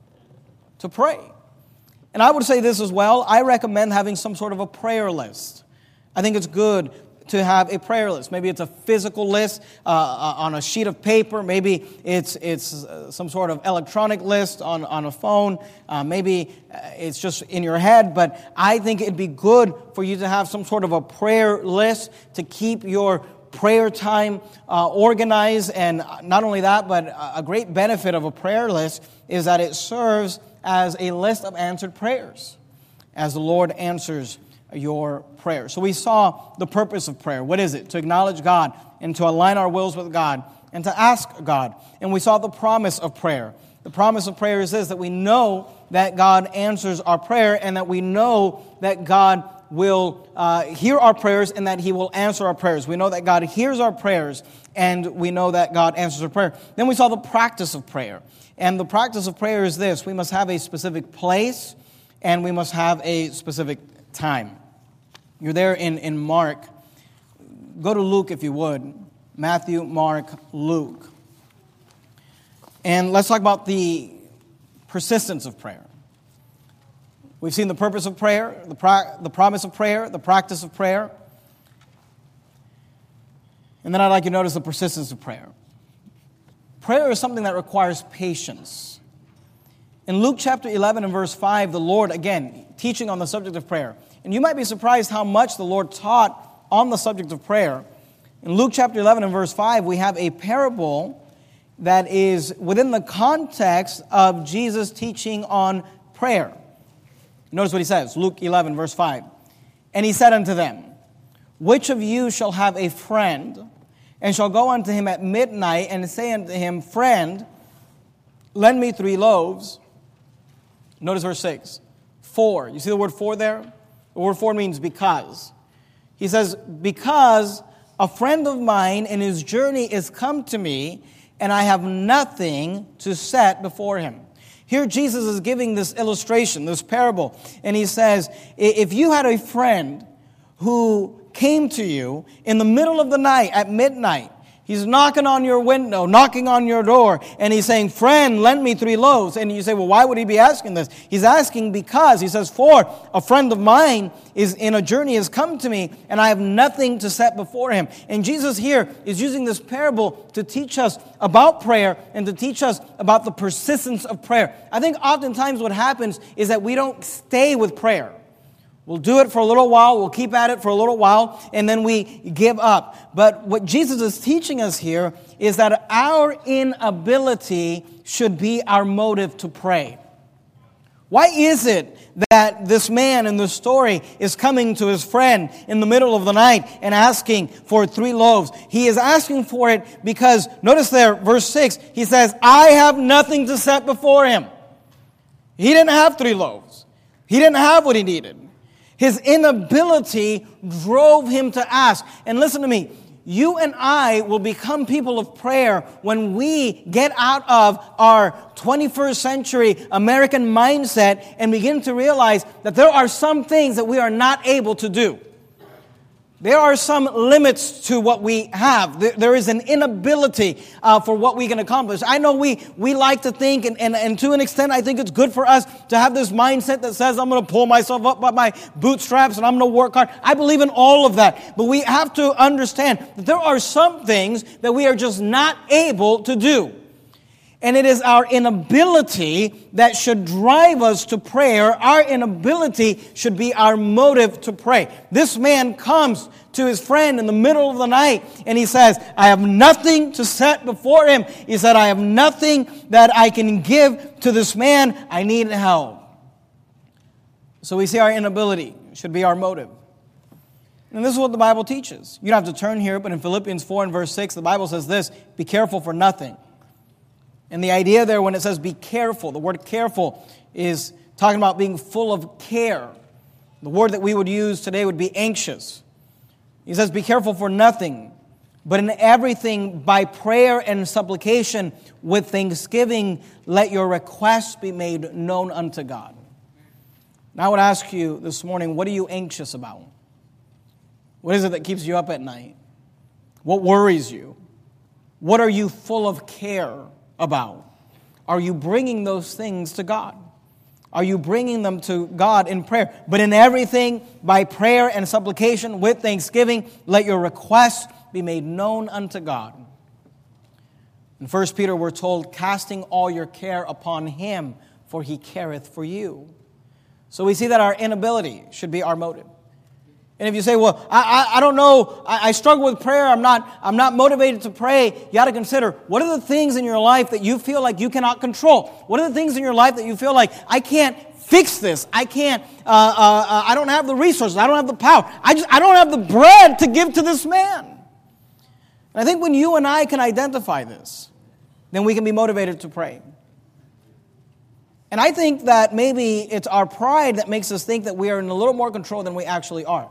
to pray. And I would say this as well. I recommend having some sort of a prayer list. I think it's good to have a prayer list. Maybe it's a physical list uh, on a sheet of paper. Maybe it's it's uh, some sort of electronic list on, on a phone. Uh, maybe it's just in your head. But I think it'd be good for you to have some sort of a prayer list to keep your prayer time uh, organized. And not only that, but a great benefit of a prayer list is that it serves as a list of answered prayers, as the Lord answers your prayer. So we saw the purpose of prayer. What is it? To acknowledge God and to align our wills with God and to ask God. And we saw the promise of prayer. The promise of prayer is this, that we know that God answers our prayer and that we know that God will uh, hear our prayers and that He will answer our prayers. We know that God hears our prayers and we know that God answers our prayer. Then we saw the practice of prayer. And the practice of prayer is this. We must have a specific place and we must have a specific time. You're there in, in Mark. Go to Luke if you would. Matthew, Mark, Luke. And let's talk about the persistence of prayer. We've seen the purpose of prayer, the, pro- the promise of prayer, the practice of prayer. And then I'd like you to notice the persistence of prayer. Prayer is something that requires patience. In Luke chapter eleven and verse five, the Lord, again, teaching on the subject of prayer. And you might be surprised how much the Lord taught on the subject of prayer. In Luke chapter eleven and verse five, we have a parable that is within the context of Jesus teaching on prayer. Notice what he says, Luke eleven, verse five. And he said unto them, which of you shall have a friend, and shall go unto him at midnight, and say unto him, friend, lend me three loaves. Notice verse six. For. You see the word for there? The word for means because. He says, because a friend of mine in his journey is come to me, and I have nothing to set before him. Here Jesus is giving this illustration, this parable. And he says, if you had a friend who came to you in the middle of the night at midnight, he's knocking on your window, knocking on your door, and he's saying, friend, lend me three loaves. And you say, well, why would he be asking this? He's asking because, he says, for a friend of mine is in a journey, has come to me, and I have nothing to set before him. And Jesus here is using this parable to teach us about prayer and to teach us about the persistence of prayer. I think oftentimes what happens is that we don't stay with prayer. We'll do it for a little while, we'll keep at it for a little while, and then we give up. But what Jesus is teaching us here is that our inability should be our motive to pray. Why is it that this man in the story is coming to his friend in the middle of the night and asking for three loaves? He is asking for it because, notice there, verse six, he says, I have nothing to set before him. He didn't have three loaves. He didn't have what he needed. His inability drove him to ask. And listen to me, you and I will become people of prayer when we get out of our twenty-first century American mindset and begin to realize that there are some things that we are not able to do. There are some limits to what we have. There, there is an inability uh, for what we can accomplish. I know we we like to think, and, and, and to an extent, I think it's good for us to have this mindset that says, I'm going to pull myself up by my bootstraps and I'm going to work hard. I believe in all of that. But we have to understand that there are some things that we are just not able to do. And it is our inability that should drive us to prayer. Our inability should be our motive to pray. This man comes to his friend in the middle of the night and he says, I have nothing to set before him. He said, I have nothing that I can give to this man. I need help. So we see our inability should be our motive. And this is what the Bible teaches. You don't have to turn here, but in Philippians four and verse six, the Bible says this, be careful for nothing. And the idea there when it says be careful, the word careful is talking about being full of care. The word that we would use today would be anxious. He says be careful for nothing, but in everything by prayer and supplication with thanksgiving, let your requests be made known unto God. Now I would ask you this morning, what are you anxious about? What is it that keeps you up at night? What worries you? What are you full of care about? Are you bringing those things to God? Are you bringing them to God in prayer? But in everything, by prayer and supplication with thanksgiving, let your requests be made known unto God. In First Peter, we're told, casting all your care upon Him, for He careth for you. So we see that our inability should be our motive. And if you say, well, I, I, I don't know, I, I struggle with prayer, I'm not, I'm not motivated to pray, you got to consider, what are the things in your life that you feel like you cannot control? What are the things in your life that you feel like, I can't fix this, I can't, uh, uh, uh, I don't have the resources, I don't have the power, I, just, I don't have the bread to give to this man. And I think when you and I can identify this, then we can be motivated to pray. And I think that maybe it's our pride that makes us think that we are in a little more control than we actually are.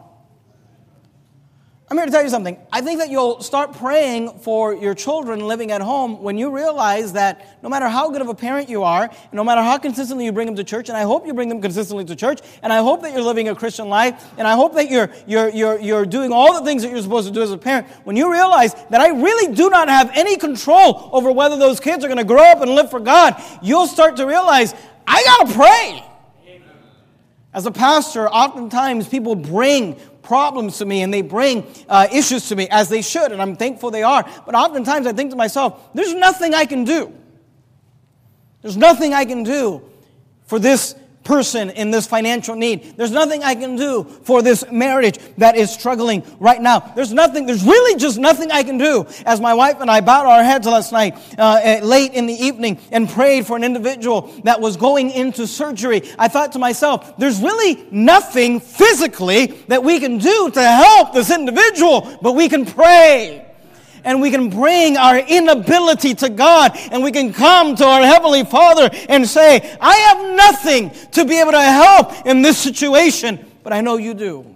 I'm here to tell you something. I think that you'll start praying for your children living at home when you realize that no matter how good of a parent you are, and no matter how consistently you bring them to church, and I hope you bring them consistently to church, and I hope that you're living a Christian life, and I hope that you're you're you're you're doing all the things that you're supposed to do as a parent, when you realize that I really do not have any control over whether those kids are going to grow up and live for God, you'll start to realize, I got to pray. As a pastor, oftentimes people bring problems to me and they bring uh, issues to me, as they should, and I'm thankful they are. But oftentimes I think to myself, there's nothing I can do. There's nothing I can do for this person in this financial need. There's nothing I can do for this marriage that is struggling right now. There's nothing, there's really just nothing I can do. As my wife and I bowed our heads last night, uh, late in the evening, and prayed for an individual that was going into surgery, I thought to myself, there's really nothing physically that we can do to help this individual, but we can pray. And we can bring our inability to God, and we can come to our Heavenly Father and say, I have nothing to be able to help in this situation, but I know you do.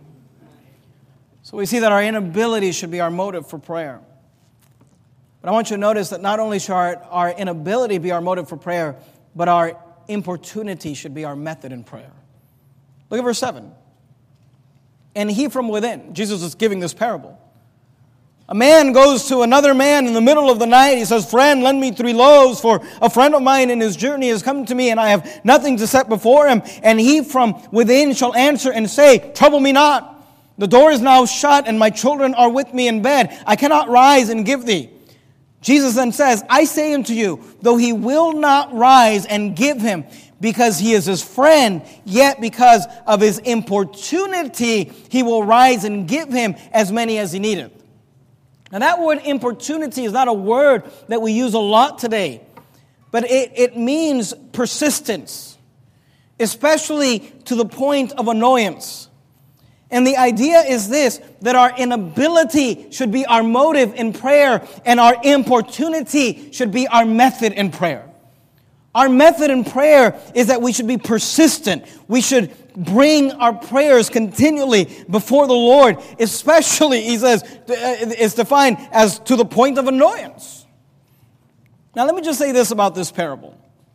So we see that our inability should be our motive for prayer. But I want you to notice that not only should our, our inability be our motive for prayer, but our importunity should be our method in prayer. Look at verse seven. And he from within, Jesus is giving this parable. A man goes to another man in the middle of the night. He says, friend, lend me three loaves, for a friend of mine in his journey has come to me, and I have nothing to set before him. And he from within shall answer and say, trouble me not. The door is now shut, and my children are with me in bed. I cannot rise and give thee. Jesus then says, I say unto you, though he will not rise and give him, because he is his friend, yet because of his importunity, he will rise and give him as many as he needeth. Now that word importunity is not a word that we use a lot today, but it, it means persistence, especially to the point of annoyance. And the idea is this, that our inability should be our motive in prayer, and our importunity should be our method in prayer. Our method in prayer is that we should be persistent. We should bring our prayers continually before the Lord, especially, he says, is defined as to the point of annoyance. Now let me just say this about this parable.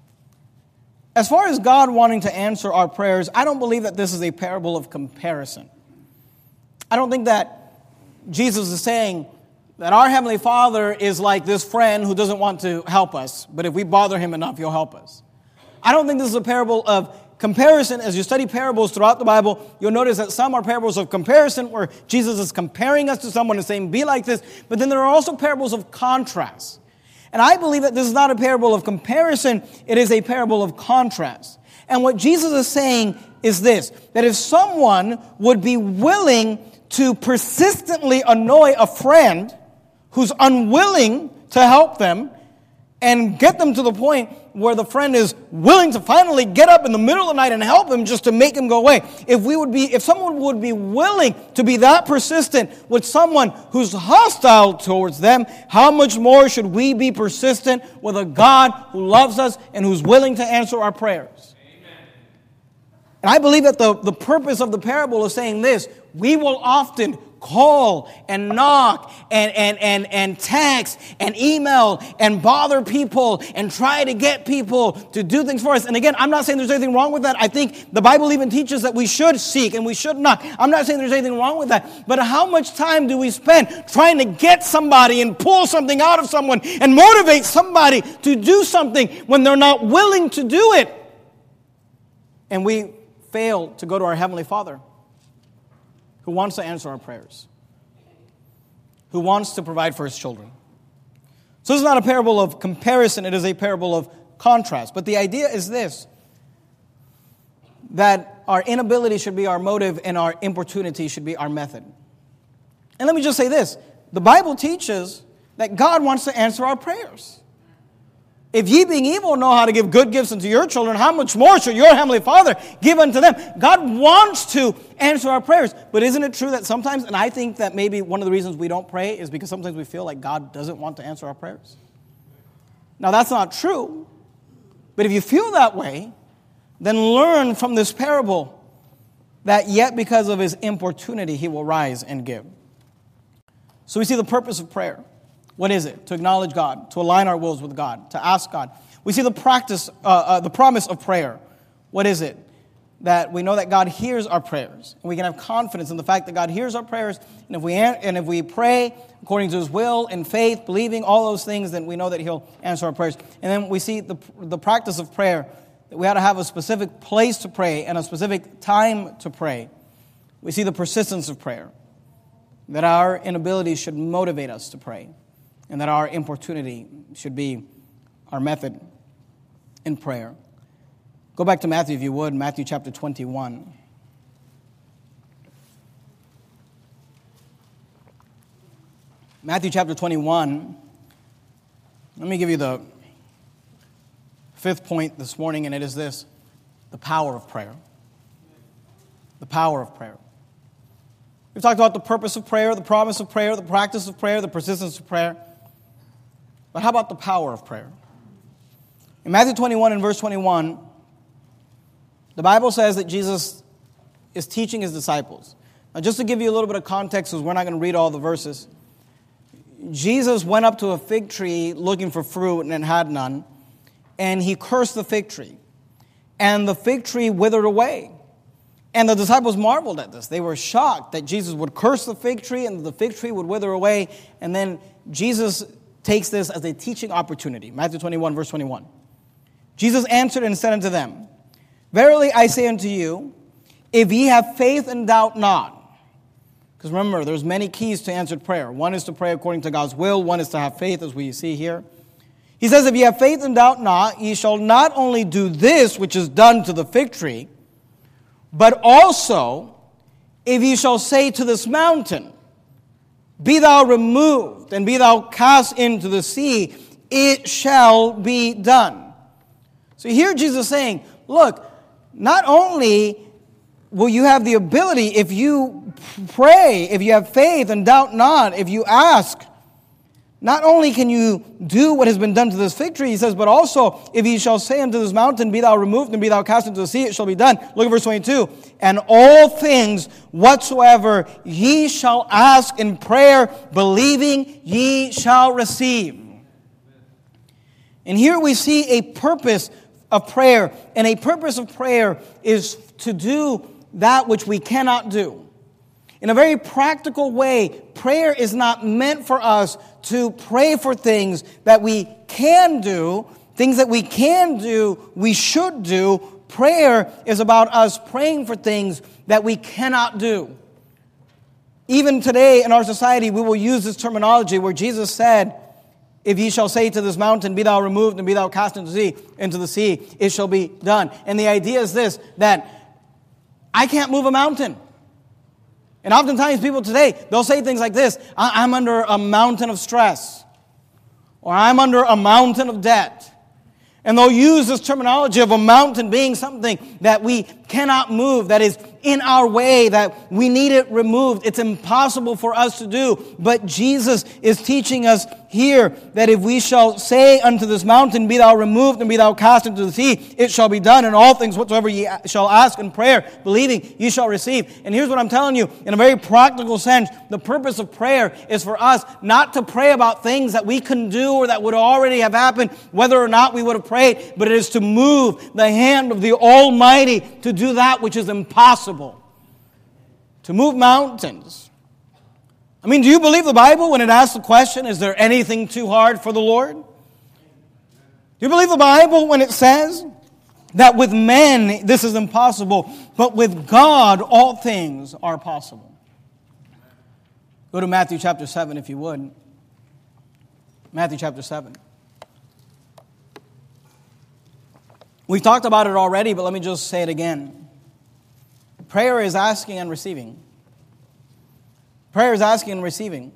As far as God wanting to answer our prayers, I don't believe that this is a parable of comparison. I don't think that Jesus is saying that our Heavenly Father is like this friend who doesn't want to help us, but if we bother him enough, he'll help us. I don't think this is a parable of comparison. As you study parables throughout the Bible, you'll notice that some are parables of comparison where Jesus is comparing us to someone and saying, be like this, but then there are also parables of contrast. And I believe that this is not a parable of comparison, it is a parable of contrast. And what Jesus is saying is this, that if someone would be willing to persistently annoy a friend who's unwilling to help them and get them to the point where the friend is willing to finally get up in the middle of the night and help him just to make him go away. If we would be, if someone would be willing to be that persistent with someone who's hostile towards them, how much more should we be persistent with a God who loves us and who's willing to answer our prayers? And I believe that the, the purpose of the parable is saying this, we will often call and knock and, and, and, and text and email and bother people and try to get people to do things for us. And again, I'm not saying there's anything wrong with that. I think the Bible even teaches that we should seek and we should knock. I'm not saying there's anything wrong with that. But how much time do we spend trying to get somebody and pull something out of someone and motivate somebody to do something when they're not willing to do it? And we fail to go to our Heavenly Father, who wants to answer our prayers, who wants to provide for his children. So this is not a parable of comparison, it is a parable of contrast. But the idea is this, that our inability should be our motive and our importunity should be our method. And let me just say this, the Bible teaches that God wants to answer our prayers. If ye being evil know how to give good gifts unto your children, how much more should your Heavenly Father give unto them? God wants to answer our prayers. But isn't it true that sometimes, and I think that maybe one of the reasons we don't pray is because sometimes we feel like God doesn't want to answer our prayers? Now that's not true. But if you feel that way, then learn from this parable that yet because of his importunity, he will rise and give. So we see the purpose of prayer. What is it? To acknowledge God, to align our wills with God, to ask God. We see the practice, uh, uh, the promise of prayer. What is it? That we know that God hears our prayers. And we can have confidence in the fact that God hears our prayers. And if we and if we pray according to his will in faith, believing all those things, then we know that he'll answer our prayers. And then we see the, the practice of prayer, that we ought to have a specific place to pray and a specific time to pray. We see the persistence of prayer, that our inability should motivate us to pray, and that our importunity should be our method in prayer. Go back to Matthew, if you would, Matthew chapter twenty-one. Matthew chapter twenty-one. Let me give you the fifth point this morning, and it is this, the power of prayer. The power of prayer. We've talked about the purpose of prayer, the promise of prayer, the practice of prayer, the persistence of prayer. But how about the power of prayer? In Matthew twenty-one and verse twenty-one, the Bible says that Jesus is teaching his disciples. Now, just to give you a little bit of context, because we're not going to read all the verses, Jesus went up to a fig tree looking for fruit and had none, and he cursed the fig tree. And the fig tree withered away. And the disciples marveled at this. They were shocked that Jesus would curse the fig tree and the fig tree would wither away. And then Jesus takes this as a teaching opportunity. Matthew twenty-one, verse twenty-one. Jesus answered and said unto them, Verily I say unto you, if ye have faith and doubt not. Because remember, there's many keys to answered prayer. One is to pray according to God's will. One is to have faith, as we see here. He says, if ye have faith and doubt not, ye shall not only do this which is done to the fig tree, but also, if ye shall say to this mountain, be thou removed, and be thou cast into the sea, it shall be done. So here Jesus is saying, look, not only will you have the ability, if you pray, if you have faith and doubt not, if you ask, not only can you do what has been done to this fig tree, he says, but also, if ye shall say unto this mountain, be thou removed, and be thou cast into the sea, it shall be done. Look at verse twenty-two. And all things whatsoever ye shall ask in prayer, believing, ye shall receive. And here we see a purpose of prayer. And a purpose of prayer is to do that which we cannot do. In a very practical way, prayer is not meant for us to pray for things that we can do, things that we can do, we should do. Prayer is about us praying for things that we cannot do. Even today in our society, we will use this terminology where Jesus said, if ye shall say to this mountain, be thou removed and be thou cast into the sea, into the sea, it shall be done. And the idea is this, that I can't move a mountain. And oftentimes people today, they'll say things like this, I'm under a mountain of stress, or I'm under a mountain of debt. And they'll use this terminology of a mountain being something that we cannot move, that is in our way, that we need it removed. It's impossible for us to do. But Jesus is teaching us here that if we shall say unto this mountain, be thou removed and be thou cast into the sea, it shall be done. And all things whatsoever ye shall ask in prayer, believing, ye shall receive. And here's what I'm telling you, in a very practical sense, the purpose of prayer is for us not to pray about things that we can do or that would already have happened, whether or not we would have prayed, but it is to move the hand of the Almighty to do that which is impossible. To move mountains. I mean, do you believe the Bible when it asks the question, is there anything too hard for the Lord? Do you believe the Bible when it says that with men this is impossible, but with God all things are possible? Go to Matthew chapter seven if you would. Matthew chapter seven. We've talked about it already, but let me just say it again. Prayer is asking and receiving. Prayer is asking and receiving.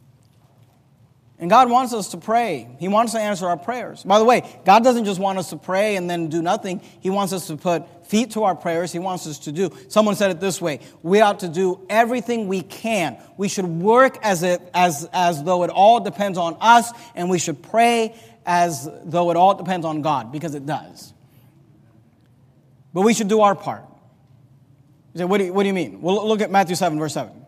And God wants us to pray. He wants to answer our prayers. By the way, God doesn't just want us to pray and then do nothing. He wants us to put feet to our prayers. He wants us to do. Someone said it this way. We ought to do everything we can. We should work as it, as, as though it all depends on us, and we should pray as though it all depends on God, because it does. But we should do our part. You say, what do you, what do you mean? Well, look at Matthew seven, verse seven.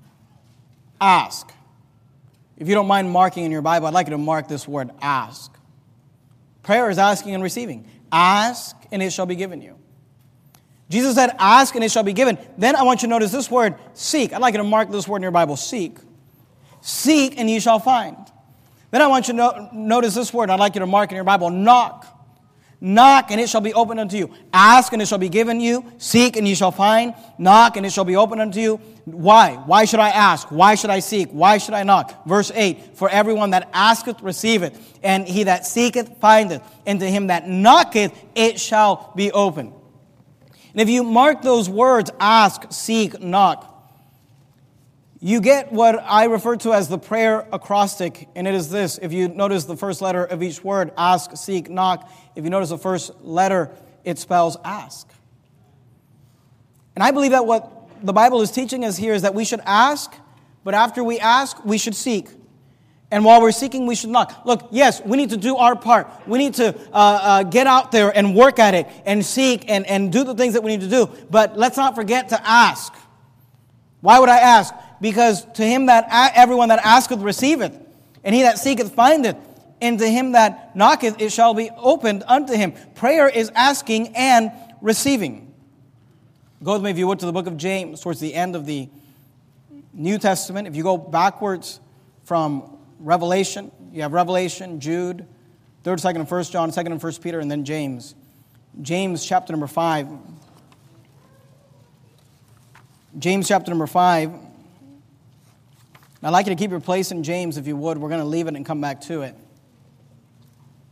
Ask. If you don't mind marking in your Bible, I'd like you to mark this word, ask. Prayer is asking and receiving. Ask, and it shall be given you. Jesus said, ask, and it shall be given. Then I want you to notice this word, seek. I'd like you to mark this word in your Bible, seek. Seek, and ye shall find. Then I want you to no- notice this word, I'd like you to mark in your Bible, knock. Knock, and it shall be opened unto you. Ask, and it shall be given you. Seek, and ye shall find. Knock, and it shall be opened unto you. Why? Why should I ask? Why should I seek? Why should I knock? Verse eight, for everyone that asketh receiveth, and he that seeketh findeth, and to him that knocketh it shall be opened. And if you mark those words, ask, seek, knock, you get what I refer to as the prayer acrostic, and it is this. If you notice the first letter of each word, ask, seek, knock, if you notice the first letter, it spells ask. And I believe that what the Bible is teaching us here is that we should ask, but after we ask, we should seek. And while we're seeking, we should knock. Look, yes, we need to do our part. We need to uh, uh, get out there and work at it and seek and, and do the things that we need to do. But let's not forget to ask. Why would I ask? Because to him that everyone that asketh receiveth, and he that seeketh findeth, and to him that knocketh it shall be opened unto him. Prayer is asking and receiving. Go with me, if you would, to the book of James, towards the end of the New Testament. If you go backwards from Revelation, you have Revelation, Jude, third, second, and first John, second and first Peter, and then James. James chapter number five. James chapter number five. I'd like you to keep your place in James if you would. We're going to leave it and come back to it.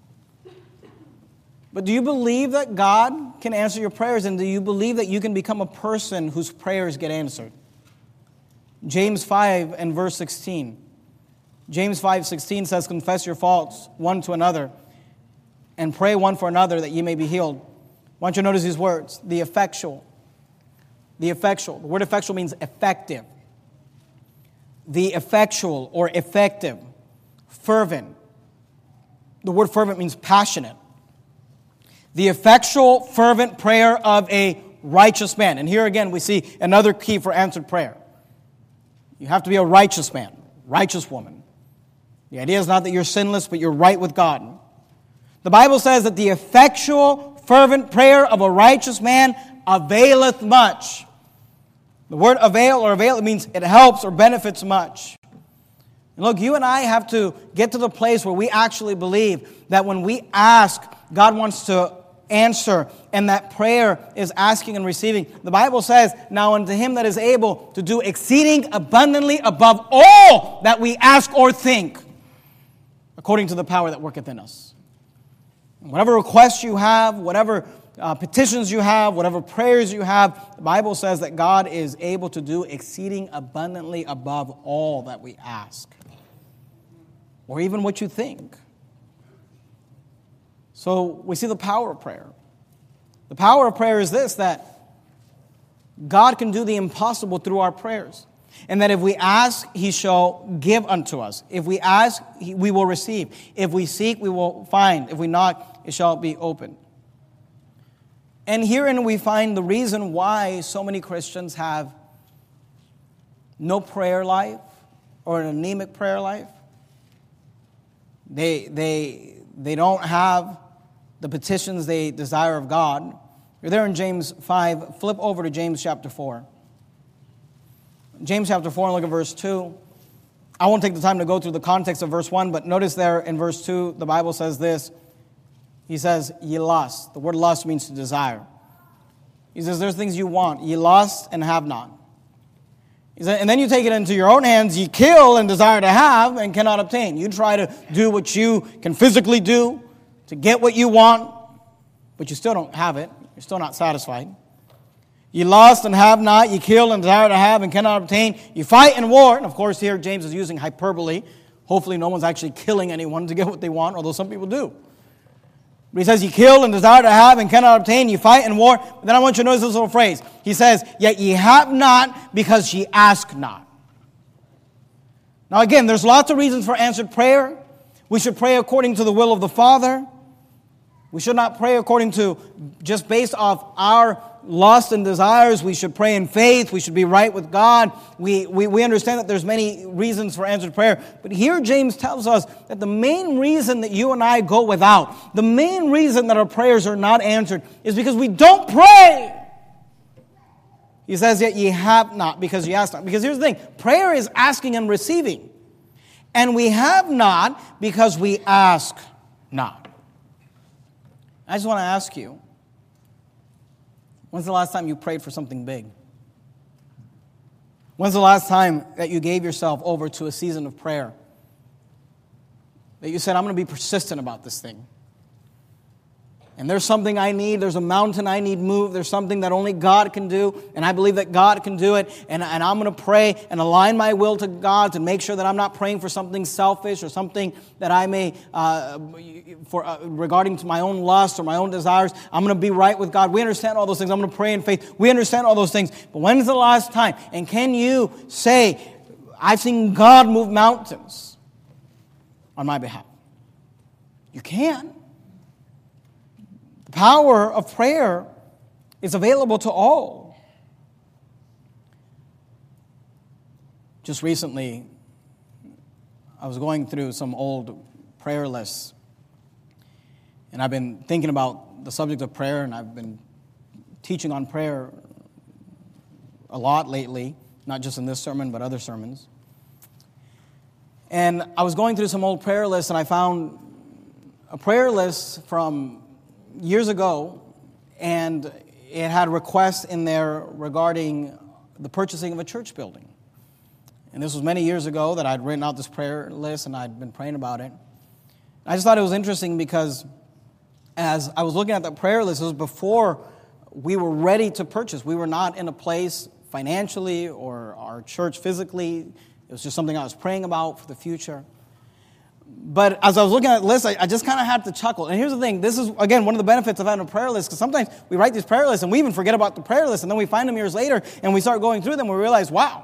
But do you believe that God can answer your prayers? And do you believe that you can become a person whose prayers get answered? James five and verse sixteen. James five sixteen says, confess your faults one to another and pray one for another that ye may be healed. I want you to notice these words. The effectual. The effectual. The word effectual means effective. The effectual or effective. Fervent. The word fervent means passionate. The effectual, fervent prayer of a righteous man. And here again we see another key for answered prayer. You have to be a righteous man, righteous woman. The idea is not that you're sinless, but you're right with God. The Bible says that the effectual, fervent prayer of a righteous man availeth much. The word avail or avail, it means it helps or benefits much. And look, you and I have to get to the place where we actually believe that when we ask, God wants to answer, and that prayer is asking and receiving. The Bible says, now unto him that is able to do exceeding abundantly above all that we ask or think, according to the power that worketh in us. Whatever requests you have, whatever uh, petitions you have, whatever prayers you have, the Bible says that God is able to do exceeding abundantly above all that we ask, or even what you think. So we see the power of prayer. The power of prayer is this, that God can do the impossible through our prayers. And that if we ask, he shall give unto us. If we ask, we will receive. If we seek, we will find. If we knock, it shall be opened. And herein we find the reason why so many Christians have no prayer life or an anemic prayer life. They, they, they don't have the petitions they desire of God. You're there in James five. Flip over to James chapter four. James chapter four, and look at verse two. I won't take the time to go through the context of verse one, but notice there in verse two, the Bible says this. He says, ye lust. The word lust means to desire. He says, there's things you want. Ye lust and have not. He said, and then you take it into your own hands. Ye kill and desire to have and cannot obtain. You try to do what you can physically do to get what you want, but you still don't have it. You're still not satisfied. You lust and have not. You kill and desire to have and cannot obtain. You fight and war. And of course here James is using hyperbole. Hopefully no one's actually killing anyone to get what they want, although some people do. But he says, you kill and desire to have and cannot obtain. You fight and war. But then I want you to notice this little phrase. He says, yet ye have not because ye ask not. Now again, there's lots of reasons for answered prayer. We should pray according to the will of the Father. We should not pray according to just based off our lust and desires. We should pray in faith. We should be right with God. We, we, we understand that there's many reasons for answered prayer. But here James tells us that the main reason that you and I go without, the main reason that our prayers are not answered is because we don't pray. He says, yet ye have not because ye ask not. Because here's the thing. Prayer is asking and receiving. And we have not because we ask not. I just want to ask you, when's the last time you prayed for something big? When's the last time that you gave yourself over to a season of prayer? That you said, I'm going to be persistent about this thing. And there's something I need. There's a mountain I need moved. There's something that only God can do. And I believe that God can do it. And, and I'm going to pray and align my will to God to make sure that I'm not praying for something selfish or something that I may, uh, for uh, regarding to my own lust or my own desires. I'm going to be right with God. We understand all those things. I'm going to pray in faith. We understand all those things. But when's the last time? And can you say, I've seen God move mountains on my behalf? You can. The power of prayer is available to all. Just recently, I was going through some old prayer lists, and I've been thinking about the subject of prayer, and I've been teaching on prayer a lot lately, not just in this sermon, but other sermons. And I was going through some old prayer lists, and I found a prayer list from years ago, and it had requests in there regarding the purchasing of a church building. And this was many years ago that I'd written out this prayer list, and I'd been praying about it. I just thought it was interesting because as I was looking at that prayer list, it was before we were ready to purchase. We were not in a place financially or our church physically. It was just something I was praying about for the future. But as I was looking at the list, I, I just kind of had to chuckle. And here's the thing. This is, again, one of the benefits of having a prayer list, because sometimes we write these prayer lists and we even forget about the prayer list, and then we find them years later and we start going through them and we realize, wow.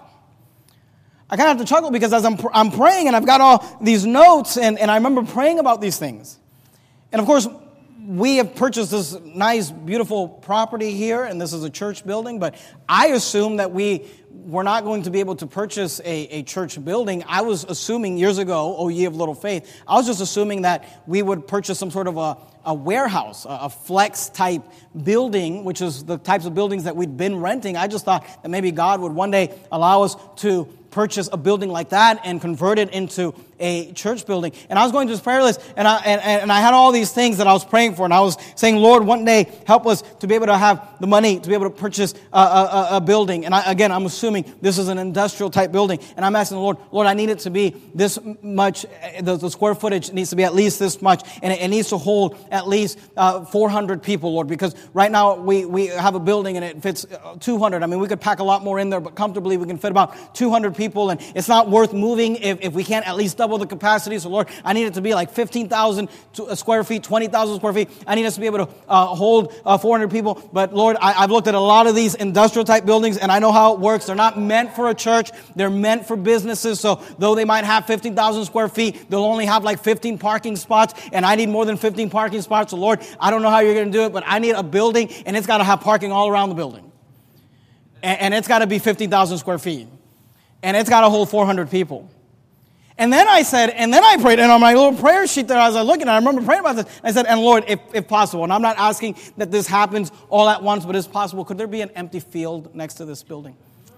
I kind of have to chuckle because as I'm, I'm praying and I've got all these notes and, and I remember praying about these things. And of course, we have purchased this nice, beautiful property here, and this is a church building, but I assume that we were not going to be able to purchase a, a church building. I was assuming years ago, oh ye of little faith, I was just assuming that we would purchase some sort of a, a warehouse, a, a flex-type building, which is the types of buildings that we'd been renting. I just thought that maybe God would one day allow us to purchase a building like that and convert it into a church building. And I was going through this prayer list, and I and, and I had all these things that I was praying for, and I was saying, Lord, one day help us to be able to have the money to be able to purchase a, a, a building. And I, again, I'm assuming this is an industrial type building, and I'm asking the Lord, Lord, I need it to be this much. The, the square footage needs to be at least this much, and it, it needs to hold at least uh, four hundred people, Lord, because right now we we have a building and it fits two hundred. I mean, we could pack a lot more in there, but comfortably we can fit about two hundred people, and it's not worth moving if, if we can't at least double the capacity. So, Lord, I need it to be like fifteen thousand square feet, twenty thousand square feet. I need us to be able to uh, hold uh, four hundred people. But, Lord, I, I've looked at a lot of these industrial type buildings, and I know how it works. They're not meant for a church. They're meant for businesses. So, though they might have fifteen thousand square feet, they'll only have like fifteen parking spots, and I need more than fifteen parking spots. So, Lord, I don't know how you're going to do it, but I need a building, and it's got to have parking all around the building. And, and it's got to be fifteen thousand square feet. And it's got to hold four hundred people. And then I said, and then I prayed, and on my little prayer sheet there, as I was looking at it, I remember praying about this. I said, and Lord, if, if possible, and I'm not asking that this happens all at once, but it's possible, could there be an empty field next to this building?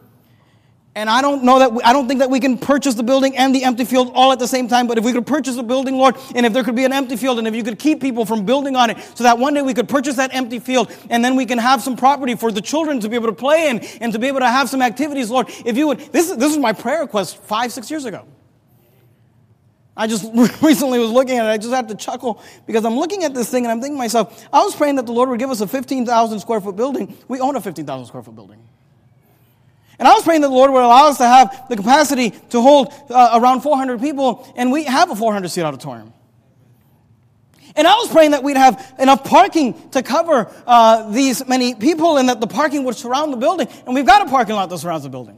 And I don't know that, we, I don't think that we can purchase the building and the empty field all at the same time, but if we could purchase the building, Lord, and if there could be an empty field, and if you could keep people from building on it, so that one day we could purchase that empty field, and then we can have some property for the children to be able to play in, and to be able to have some activities, Lord, if you would, this is, this is my prayer request five, six years ago. I just recently was looking at it, I just had to chuckle, because I'm looking at this thing, and I'm thinking to myself, I was praying that the Lord would give us a fifteen thousand square foot building. We own a fifteen thousand square foot building. And I was praying that the Lord would allow us to have the capacity to hold uh, around four hundred people, and we have a four hundred seat auditorium. And I was praying that we'd have enough parking to cover uh, these many people, and that the parking would surround the building. And we've got a parking lot that surrounds the building.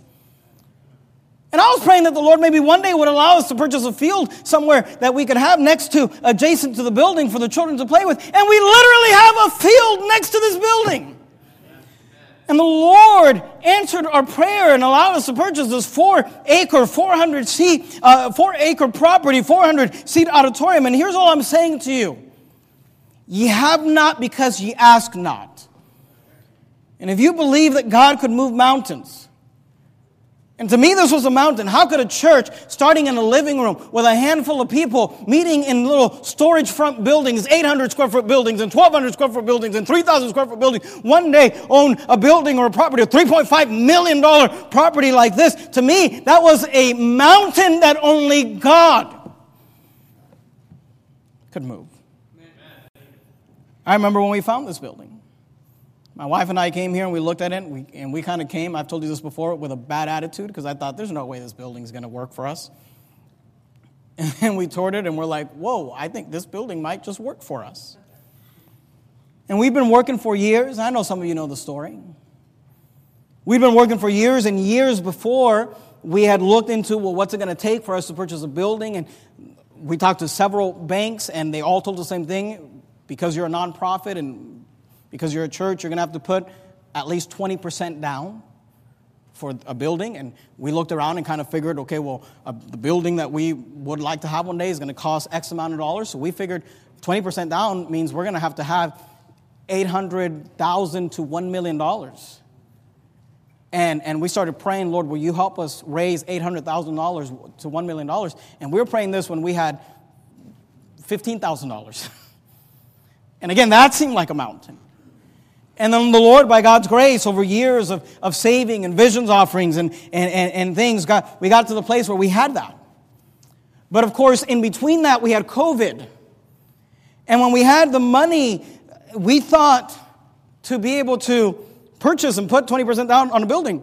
And I was praying that the Lord maybe one day would allow us to purchase a field somewhere that we could have next to, adjacent to the building for the children to play with. And we literally have a field next to this building. And the Lord answered our prayer and allowed us to purchase this four-acre, four hundred seat, uh, four-acre property, four hundred seat auditorium. And here's all I'm saying to you. Ye have not because ye ask not. And if you believe that God could move mountains, and to me, this was a mountain. How could a church, starting in a living room with a handful of people, meeting in little storage front buildings, eight hundred square foot buildings, and twelve hundred square foot buildings, and three thousand square foot buildings, one day own a building or a property, a three point five million dollars property like this? To me, that was a mountain that only God could move. I remember when we found this building. My wife and I came here and we looked at it, and we, and we kind of came, I've told you this before, with a bad attitude, because I thought there's no way this building is going to work for us. And then we toured it and we're like, whoa, I think this building might just work for us. And we've been working for years. I know some of you know the story. We've been working for years and years before we had looked into, well, what's it going to take for us to purchase a building? And we talked to several banks, and they all told the same thing. Because you're a nonprofit and because you're a church, you're going to have to put at least twenty percent down for a building. And we looked around and kind of figured, okay, well, uh, the building that we would like to have one day is going to cost X amount of dollars. So we figured twenty percent down means we're going to have to have eight hundred thousand dollars to one million dollars. And and we started praying, Lord, will you help us raise eight hundred thousand dollars to one million dollars? And we were praying this when we had fifteen thousand dollars. And again, that seemed like a mountain. And then the Lord, by God's grace, over years of, of saving and visions offerings and, and, and, and things, got, we got to the place where we had that. But of course, in between that, we had COVID. And when we had the money, we thought to be able to purchase and put twenty percent down on a building.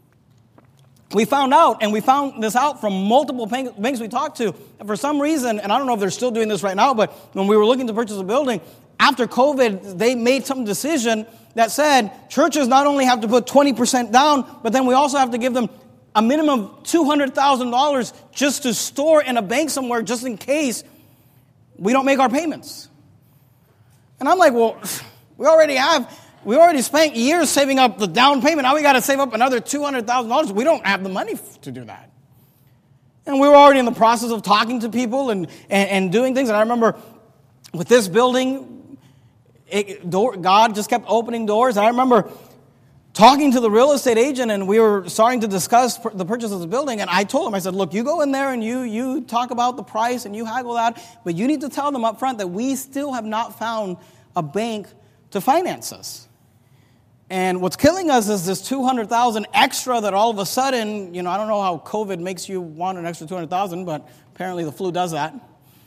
We found out, and we found this out from multiple banks we talked to, and for some reason, and I don't know if they're still doing this right now, but when we were looking to purchase a building, after COVID, they made some decision that said churches not only have to put twenty percent down, but then we also have to give them a minimum of two hundred thousand dollars just to store in a bank somewhere just in case we don't make our payments. And I'm like, well, we already have... We already spent years saving up the down payment. Now we got to save up another two hundred thousand dollars. We don't have the money to do that. And we were already in the process of talking to people and, and, and doing things. And I remember with this building, it, door, God just kept opening doors. And I remember talking to the real estate agent, and we were starting to discuss the purchase of the building. And I told him, I said, look, you go in there and you, you talk about the price and you haggle that. But you need to tell them up front that we still have not found a bank to finance us. And what's killing us is this two hundred thousand dollars extra that all of a sudden, you know, I don't know how COVID makes you want an extra two hundred thousand dollars, but apparently the flu does that.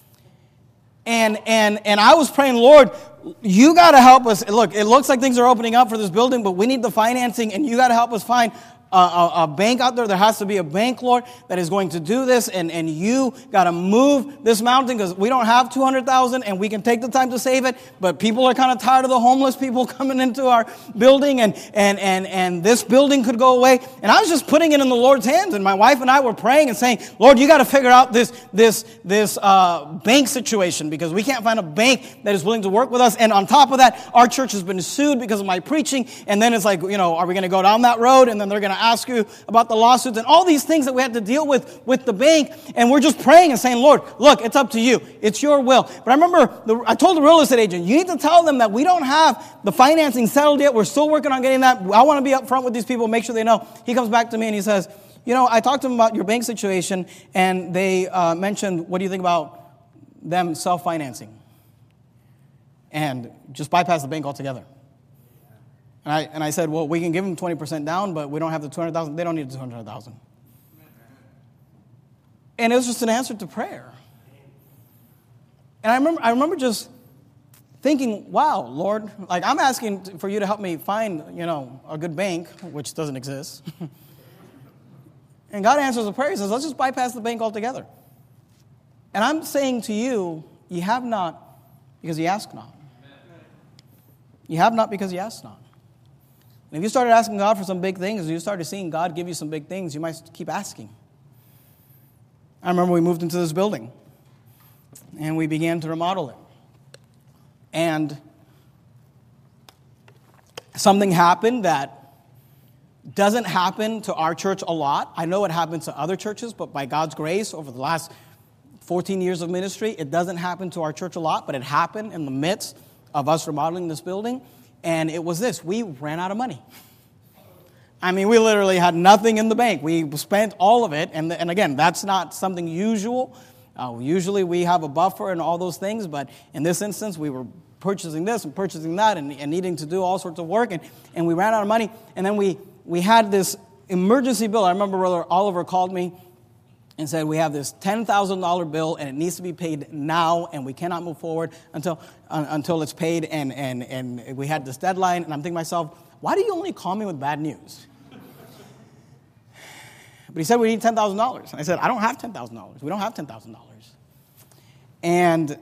And and and I was praying, Lord, you got to help us. Look, it looks like things are opening up for this building, but we need the financing, and you got to help us find a, a, a bank out there. There has to be a bank, Lord, that is going to do this, and, and you got to move this mountain because we don't have two hundred thousand dollars, and we can take the time to save it, but people are kind of tired of the homeless people coming into our building, and, and, and, and this building could go away. And I was just putting it in the Lord's hands, and my wife and I were praying and saying, Lord, you got to figure out this, this, this uh, bank situation because we can't find a bank that is willing to work with us. And on top of that, our church has been sued because of my preaching, and then it's like, you know, are we going to go down that road? And then they're going to ask you about the lawsuits and all these things that we had to deal with with the bank. And we're just praying and saying, Lord, look, it's up to you. It's your will. But I remember the, I told the real estate agent, you need to tell them that we don't have the financing settled yet. We're still working on getting that. I want to be up front with these people, make sure they know. He comes back to me and he says, you know, I talked to them about your bank situation, and they uh, mentioned, what do you think about them self-financing? And just bypass the bank altogether. And I and I said, well, we can give them twenty percent down, but we don't have the two hundred thousand dollars. They don't need the two hundred thousand dollars. And it was just an answer to prayer. And I remember I remember just thinking, wow, Lord, like I'm asking for you to help me find, you know, a good bank, which doesn't exist. And God answers the prayer. He says, let's just bypass the bank altogether. And I'm saying to you, you have not because you ask not. You have not because you ask not. And if you started asking God for some big things, and you started seeing God give you some big things, you might keep asking. I remember we moved into this building, and we began to remodel it. And something happened that doesn't happen to our church a lot. I know it happens to other churches, but by God's grace, over the last fourteen years of ministry, it doesn't happen to our church a lot, but it happened in the midst of us remodeling this building. And it was this, we ran out of money. I mean, we literally had nothing in the bank. We spent all of it. And, and again, that's not something usual. Uh, usually we have a buffer and all those things. But in this instance, we were purchasing this and purchasing that and, and needing to do all sorts of work. And, and we ran out of money. And then we, we had this emergency bill. I remember Brother Oliver called me and said, we have this ten thousand dollars bill, and it needs to be paid now, and we cannot move forward until uh, until it's paid, and, and, and we had this deadline. And I'm thinking to myself, why do you only call me with bad news? But he said, we need ten thousand dollars. And I said, I don't have ten thousand dollars. We don't have ten thousand dollars. And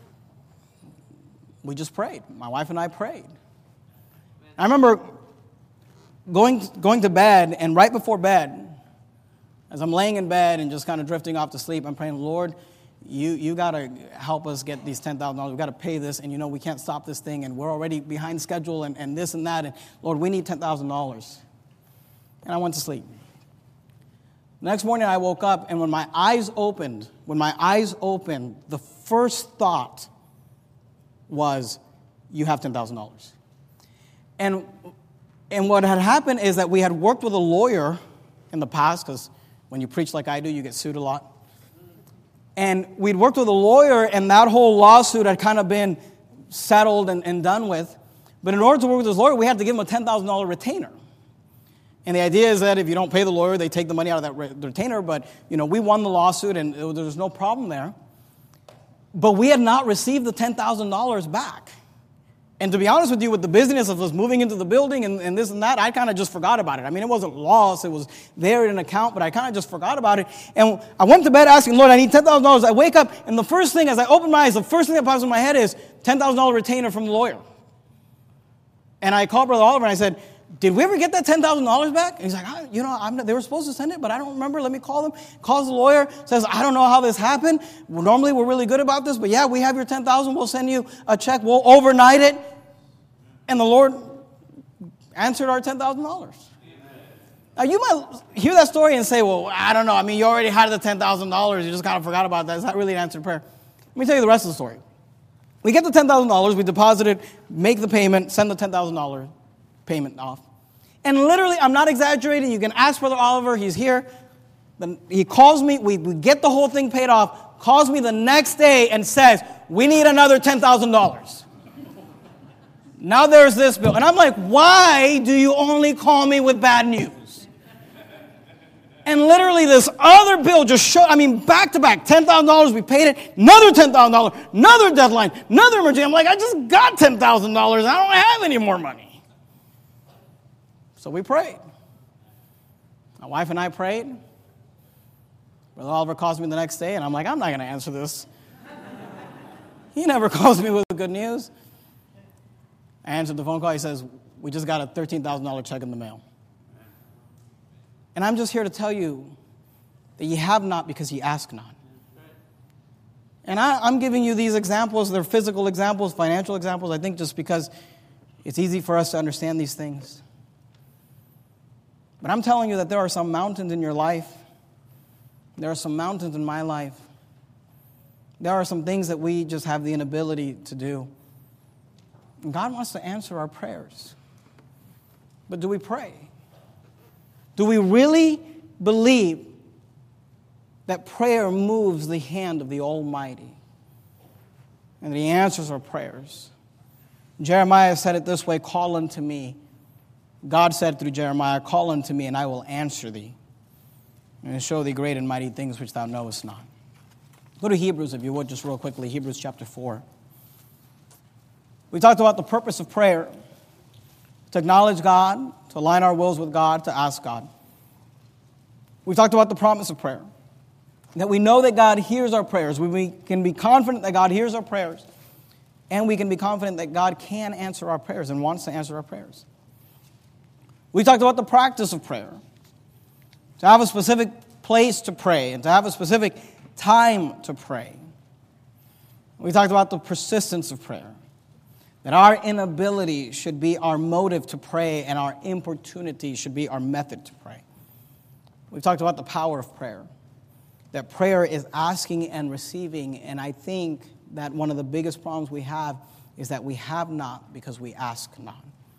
we just prayed. My wife and I prayed. I remember going going to bed, and right before bed, as I'm laying in bed and just kind of drifting off to sleep, I'm praying, Lord, you you got to help us get these ten thousand dollars. We've got to pay this, and, you know, we can't stop this thing, and we're already behind schedule, and, and this and that. And, Lord, we need ten thousand dollars. And I went to sleep. The next morning, I woke up, and when my eyes opened, when my eyes opened, the first thought was, you have ten thousand dollars. And, and what had happened is that we had worked with a lawyer in the past, because when you preach like I do, you get sued a lot. And we'd worked with a lawyer, and that whole lawsuit had kind of been settled and, and done with. But in order to work with this lawyer, we had to give him a ten thousand dollars retainer. And the idea is that if you don't pay the lawyer, they take the money out of that retainer. But, you know, we won the lawsuit, and it, there was no problem there. But we had not received the ten thousand dollars back. And to be honest with you, with the busyness of us moving into the building and, and this and that, I kind of just forgot about it. I mean, it wasn't lost. It was there in an account, but I kind of just forgot about it. And I went to bed asking, Lord, I need ten thousand dollars. I wake up, and the first thing, as I open my eyes, the first thing that pops in my head is ten thousand dollars retainer from the lawyer. And I called Brother Oliver, and I said, did we ever get that ten thousand dollars back? And he's like, I, you know, I'm not, they were supposed to send it, but I don't remember. Let me call them. Calls the lawyer, says, I don't know how this happened. Well, normally, we're really good about this, but yeah, we have your ten thousand dollars. We'll send you a check. We'll overnight it. And the Lord answered our ten thousand dollars. Now, you might hear that story and say, well, I don't know. I mean, you already had the ten thousand dollars. You just kind of forgot about that. Is that really an answered prayer? Let me tell you the rest of the story. We get the ten thousand dollars. We deposit it, make the payment, send the ten thousand dollars payment off. And literally, I'm not exaggerating. You can ask Brother Oliver. He's here. Then he calls me. We, we get the whole thing paid off. Calls me the next day and says, we need another ten thousand dollars. Now there's this bill. And I'm like, why do you only call me with bad news? And literally this other bill just showed, I mean, back to back, ten thousand dollars, we paid it, another ten thousand dollars, another deadline, another emergency. I'm like, I just got ten thousand dollars. I don't have any more money. So we prayed. My wife and I prayed. Brother Oliver calls me the next day, and I'm like, I'm not going to answer this. He never calls me with good news. I answered the phone call. He says, we just got a thirteen thousand dollars check in the mail. And I'm just here to tell you that you have not because you ask not. And I, I'm giving you these examples. They're physical examples, financial examples, I think just because it's easy for us to understand these things. But I'm telling you that there are some mountains in your life. There are some mountains in my life. There are some things that we just have the inability to do. And God wants to answer our prayers. But do we pray? Do we really believe that prayer moves the hand of the Almighty and that He answers our prayers? Jeremiah said it this way, call unto me. God said through Jeremiah, call unto me and I will answer thee and show thee great and mighty things which thou knowest not. Go to Hebrews, if you would, just real quickly. Hebrews chapter four. We talked about the purpose of prayer, to acknowledge God, to align our wills with God, to ask God. We talked about the promise of prayer, that we know that God hears our prayers. We can be confident that God hears our prayers, and we can be confident that God can answer our prayers and wants to answer our prayers. We talked about the practice of prayer, to have a specific place to pray and to have a specific time to pray. We talked about the persistence of prayer, that our inability should be our motive to pray and our importunity should be our method to pray. We've talked about the power of prayer, that prayer is asking and receiving, and I think that one of the biggest problems we have is that we have not because we ask not.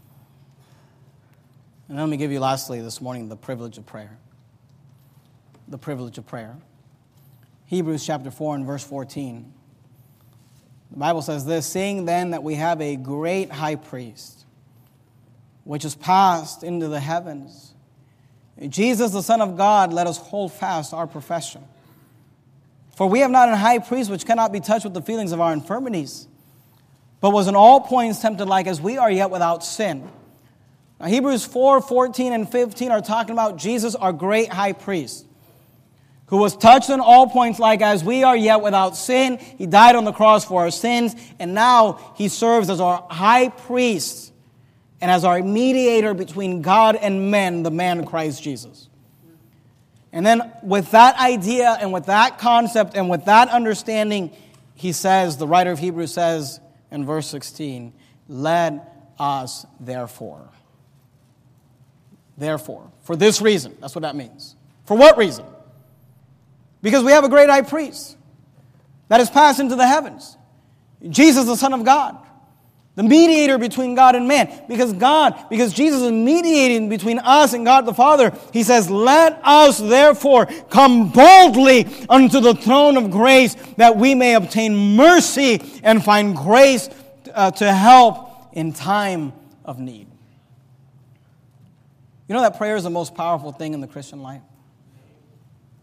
And let me give you lastly this morning the privilege of prayer. The privilege of prayer. Hebrews chapter four and verse fourteen. The Bible says this, seeing then that we have a great high priest, which is passed into the heavens, Jesus the Son of God, let us hold fast our profession. For we have not a high priest which cannot be touched with the feelings of our infirmities, but was in all points tempted like as we are, yet without sin. Now, Hebrews four, fourteen and fifteen are talking about Jesus, our great high priest, who was touched in all points like as we are, yet without sin. He died on the cross for our sins, and now He serves as our high priest and as our mediator between God and men, the man Christ Jesus. And then with that idea and with that concept and with that understanding, he says, the writer of Hebrews says in verse sixteen, let us therefore. Therefore, for this reason. That's what that means. For what reason? Because we have a great high priest that has passed into the heavens. Jesus, the Son of God. The mediator between God and man. Because God, because Jesus is mediating between us and God the Father, He says, let us therefore come boldly unto the throne of grace that we may obtain mercy and find grace uh, to help in time of need. You know that prayer is the most powerful thing in the Christian life?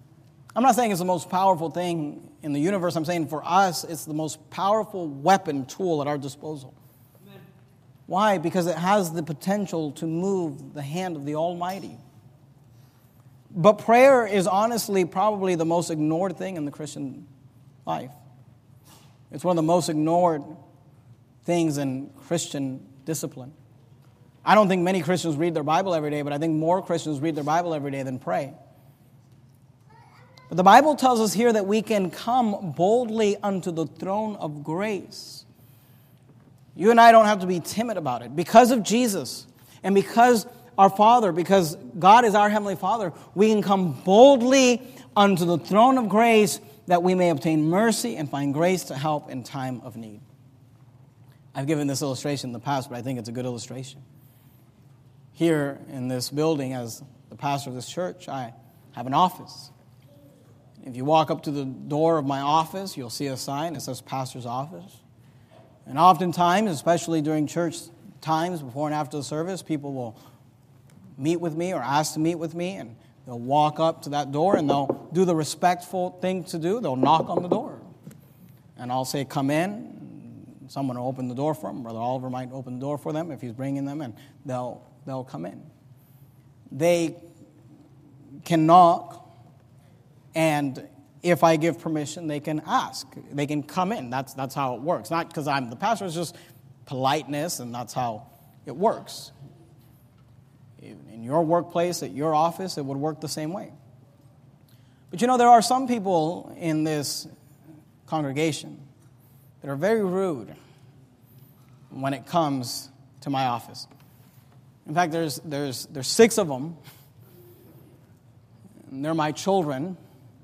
I'm not saying it's the most powerful thing in the universe. I'm saying for us, it's the most powerful weapon, tool at our disposal. Amen. Why? Because it has the potential to move the hand of the Almighty. But prayer is honestly probably the most ignored thing in the Christian life. It's one of the most ignored things in Christian discipline. I don't think many Christians read their Bible every day, but I think more Christians read their Bible every day than pray. But the Bible tells us here that we can come boldly unto the throne of grace. You and I don't have to be timid about it. Because of Jesus and because our Father, because God is our Heavenly Father, we can come boldly unto the throne of grace that we may obtain mercy and find grace to help in time of need. I've given this illustration in the past, but I think it's a good illustration. Here in this building, as the pastor of this church, I have an office. If you walk up to the door of my office, you'll see a sign that says pastor's office. And oftentimes, especially during church times, before and after the service, people will meet with me or ask to meet with me, and they'll walk up to that door and they'll do the respectful thing to do. They'll knock on the door. And I'll say, come in. Someone will open the door for them. Brother Oliver might open the door for them if he's bringing them, and they'll, they'll come in. They can knock. And if I give permission, they can ask. They can come in. That's that's how it works. Not because I'm the pastor. It's just politeness, and that's how it works. In your workplace, at your office, it would work the same way. But you know, there are some people in this congregation that are very rude when it comes to my office. In fact, there's there's there's six of them. And they're my children.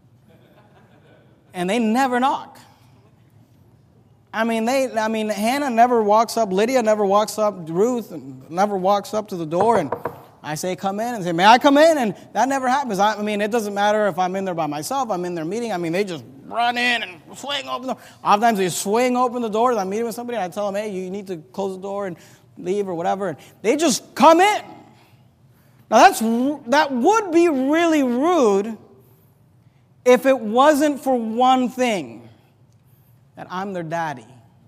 And they never knock. I mean, they. I mean, Hannah never walks up. Lydia never walks up. Ruth never walks up to the door. And I say, come in. And say, may I come in? And that never happens. I, I mean, it doesn't matter if I'm in there by myself. I'm in their meeting. I mean, they just run in and swing open the door. Oftentimes they swing open the door. I'm meeting with somebody. And I tell them, hey, you need to close the door and leave or whatever. And they just come in. Now, that's that would be really rude if it wasn't for one thing, that I'm their daddy.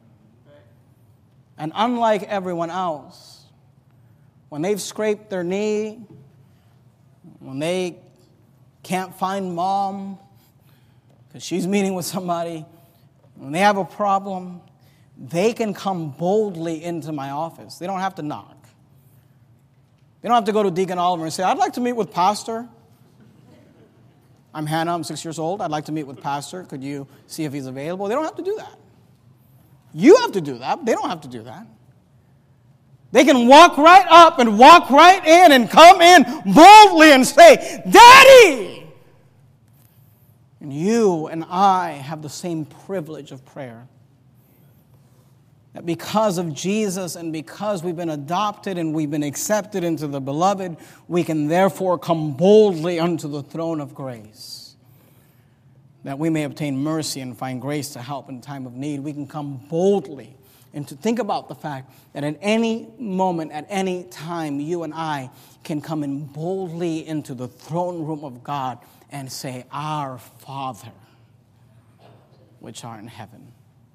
And unlike everyone else, when they've scraped their knee, when they can't find mom because she's meeting with somebody, when they have a problem, they can come boldly into my office. They don't have to knock. They don't have to go to Deacon Oliver and say, I'd like to meet with Pastor. I'm Hannah, I'm six years old. I'd like to meet with Pastor. Could you see if he's available? They don't have to do that. You have to do that. They don't have to do that. They can walk right up and walk right in and come in boldly and say, Daddy! And you and I have the same privilege of prayer. That because of Jesus and because we've been adopted and we've been accepted into the beloved, we can therefore come boldly unto the throne of grace, that we may obtain mercy and find grace to help in time of need. We can come boldly and to think about the fact that at any moment, at any time, you and I can come in boldly into the throne room of God and say, Our Father, which art in heaven.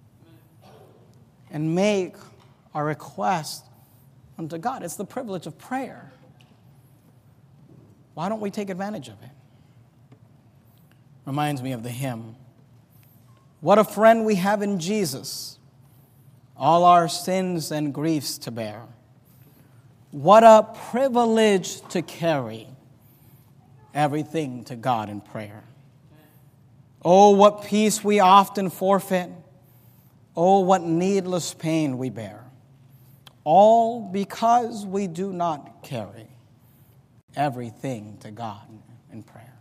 And make our request unto God. It's the privilege of prayer. Why don't we take advantage of it? Reminds me of the hymn. What a friend we have in Jesus, all our sins and griefs to bear. What a privilege to carry everything to God in prayer. Oh, what peace we often forfeit. Oh, what needless pain we bear, all because we do not carry everything to God in prayer.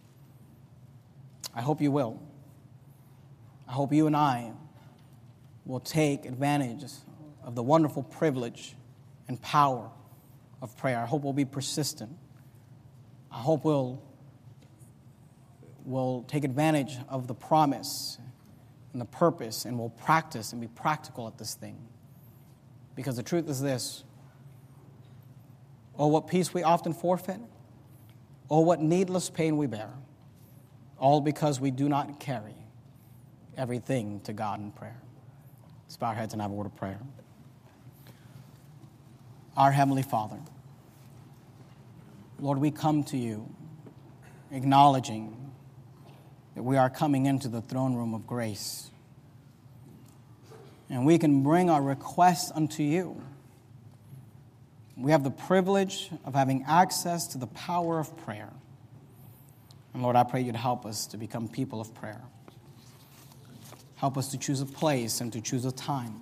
I hope you will. I hope you and I will take advantage of the wonderful privilege and power of prayer. I hope we'll be persistent. I hope we'll, we'll take advantage of the promise and the purpose, and we'll practice and be practical at this thing. Because the truth is this. Oh, what peace we often forfeit. Oh, what needless pain we bear. all because we do not carry everything to God in prayer. Let's bow our heads and have a word of prayer. Our Heavenly Father, Lord, we come to you acknowledging that we are coming into the throne room of grace. And we can bring our requests unto you. We have the privilege of having access to the power of prayer. And Lord, I pray you'd help us to become people of prayer. Help us to choose a place and to choose a time.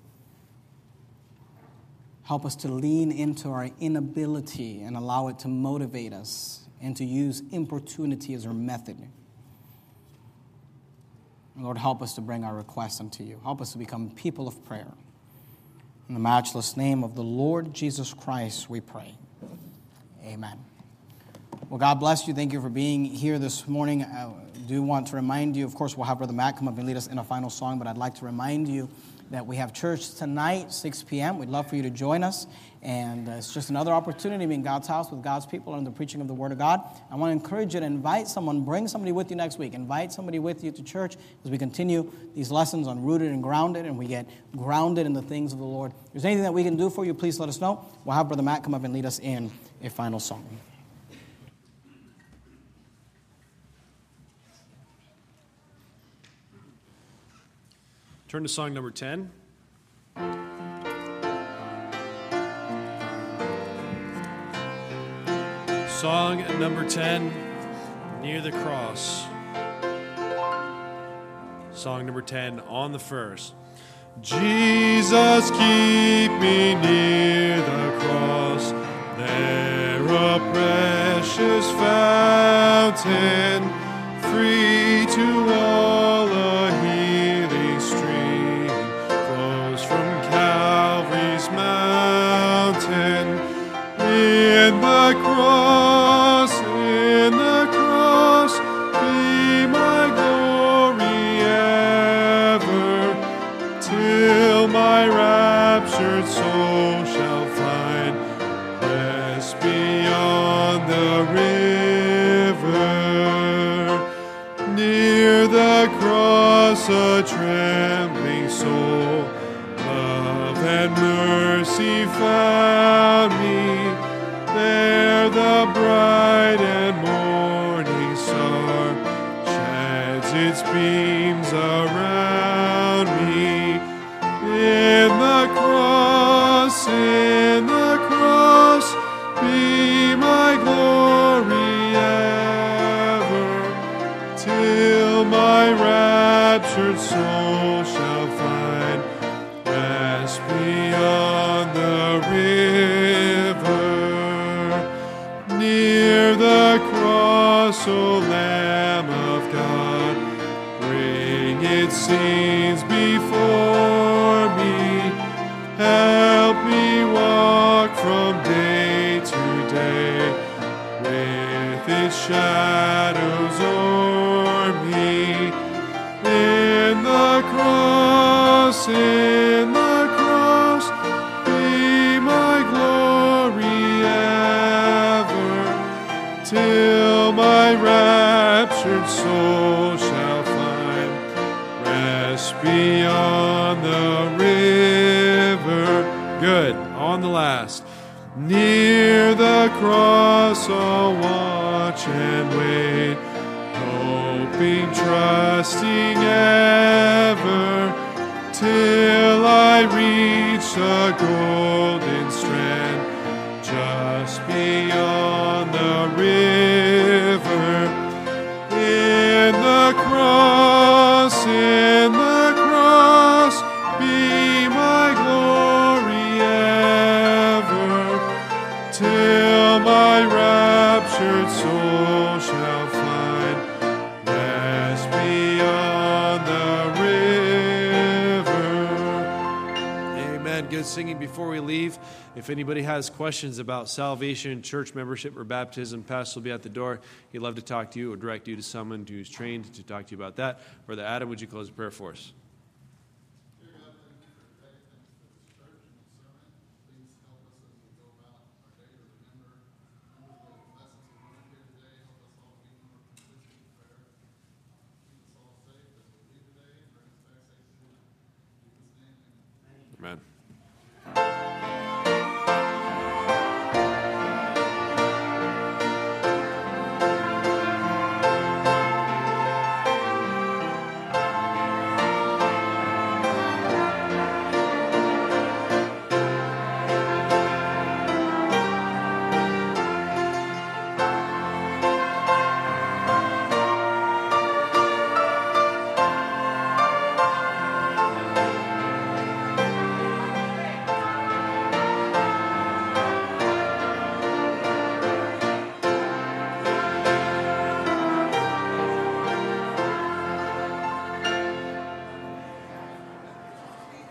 Help us to lean into our inability and allow it to motivate us and to use importunity as our method. And Lord, help us to bring our requests unto you. Help us to become people of prayer. In the matchless name of the Lord Jesus Christ, we pray. Amen. Well, God bless you. Thank you for being here this morning. I do want to remind you, of course, we'll have Brother Matt come up and lead us in a final song, but I'd like to remind you that we have church tonight, six p.m. We'd love for you to join us. And uh, it's just another opportunity to be in God's house with God's people under the preaching of the Word of God. I want to encourage you to invite someone, bring somebody with you next week. Invite somebody with you to church as we continue these lessons on Rooted and Grounded, and we get grounded in the things of the Lord. If there's anything that we can do for you, please let us know. We'll have Brother Matt come up and lead us in a final song. Turn to song number ten. Song number ten, Near the Cross. Song number ten, on the first. Jesus, keep me near the cross, there a precious fountain, free to all a healing stream, flows from Calvary's mountain. In the cross, in the cross, be my glory ever, till my raptured soul shall find rest beyond the river. Near the cross, a trembling soul, love and mercy found me. There the bright and morning star sheds its beams around me. In the cross, in the cross, be my glory ever, till my raptured soul shall find rest beyond the river. Near the cross, O Lamb of God, bring its scenes before me. Help me walk from day to day with its shadows o'er me. In the cross, in the cross, be my glory ever, till my raptured soul shall find rest beyond the river. Good. On the last. Near the cross I'll watch and wait, hoping, trusting ever, till I reach the golden strand, just beyond the river. In the cross, in the cross, be my glory ever, till my raptured soul shall find rest beyond the river. Amen. Good singing before we leave. If anybody has questions about salvation, church membership, or baptism, Pastor will be at the door. He'd love to talk to you or direct you to someone who's trained to talk to you about that. Brother Adam, would you close the prayer for us? Amen.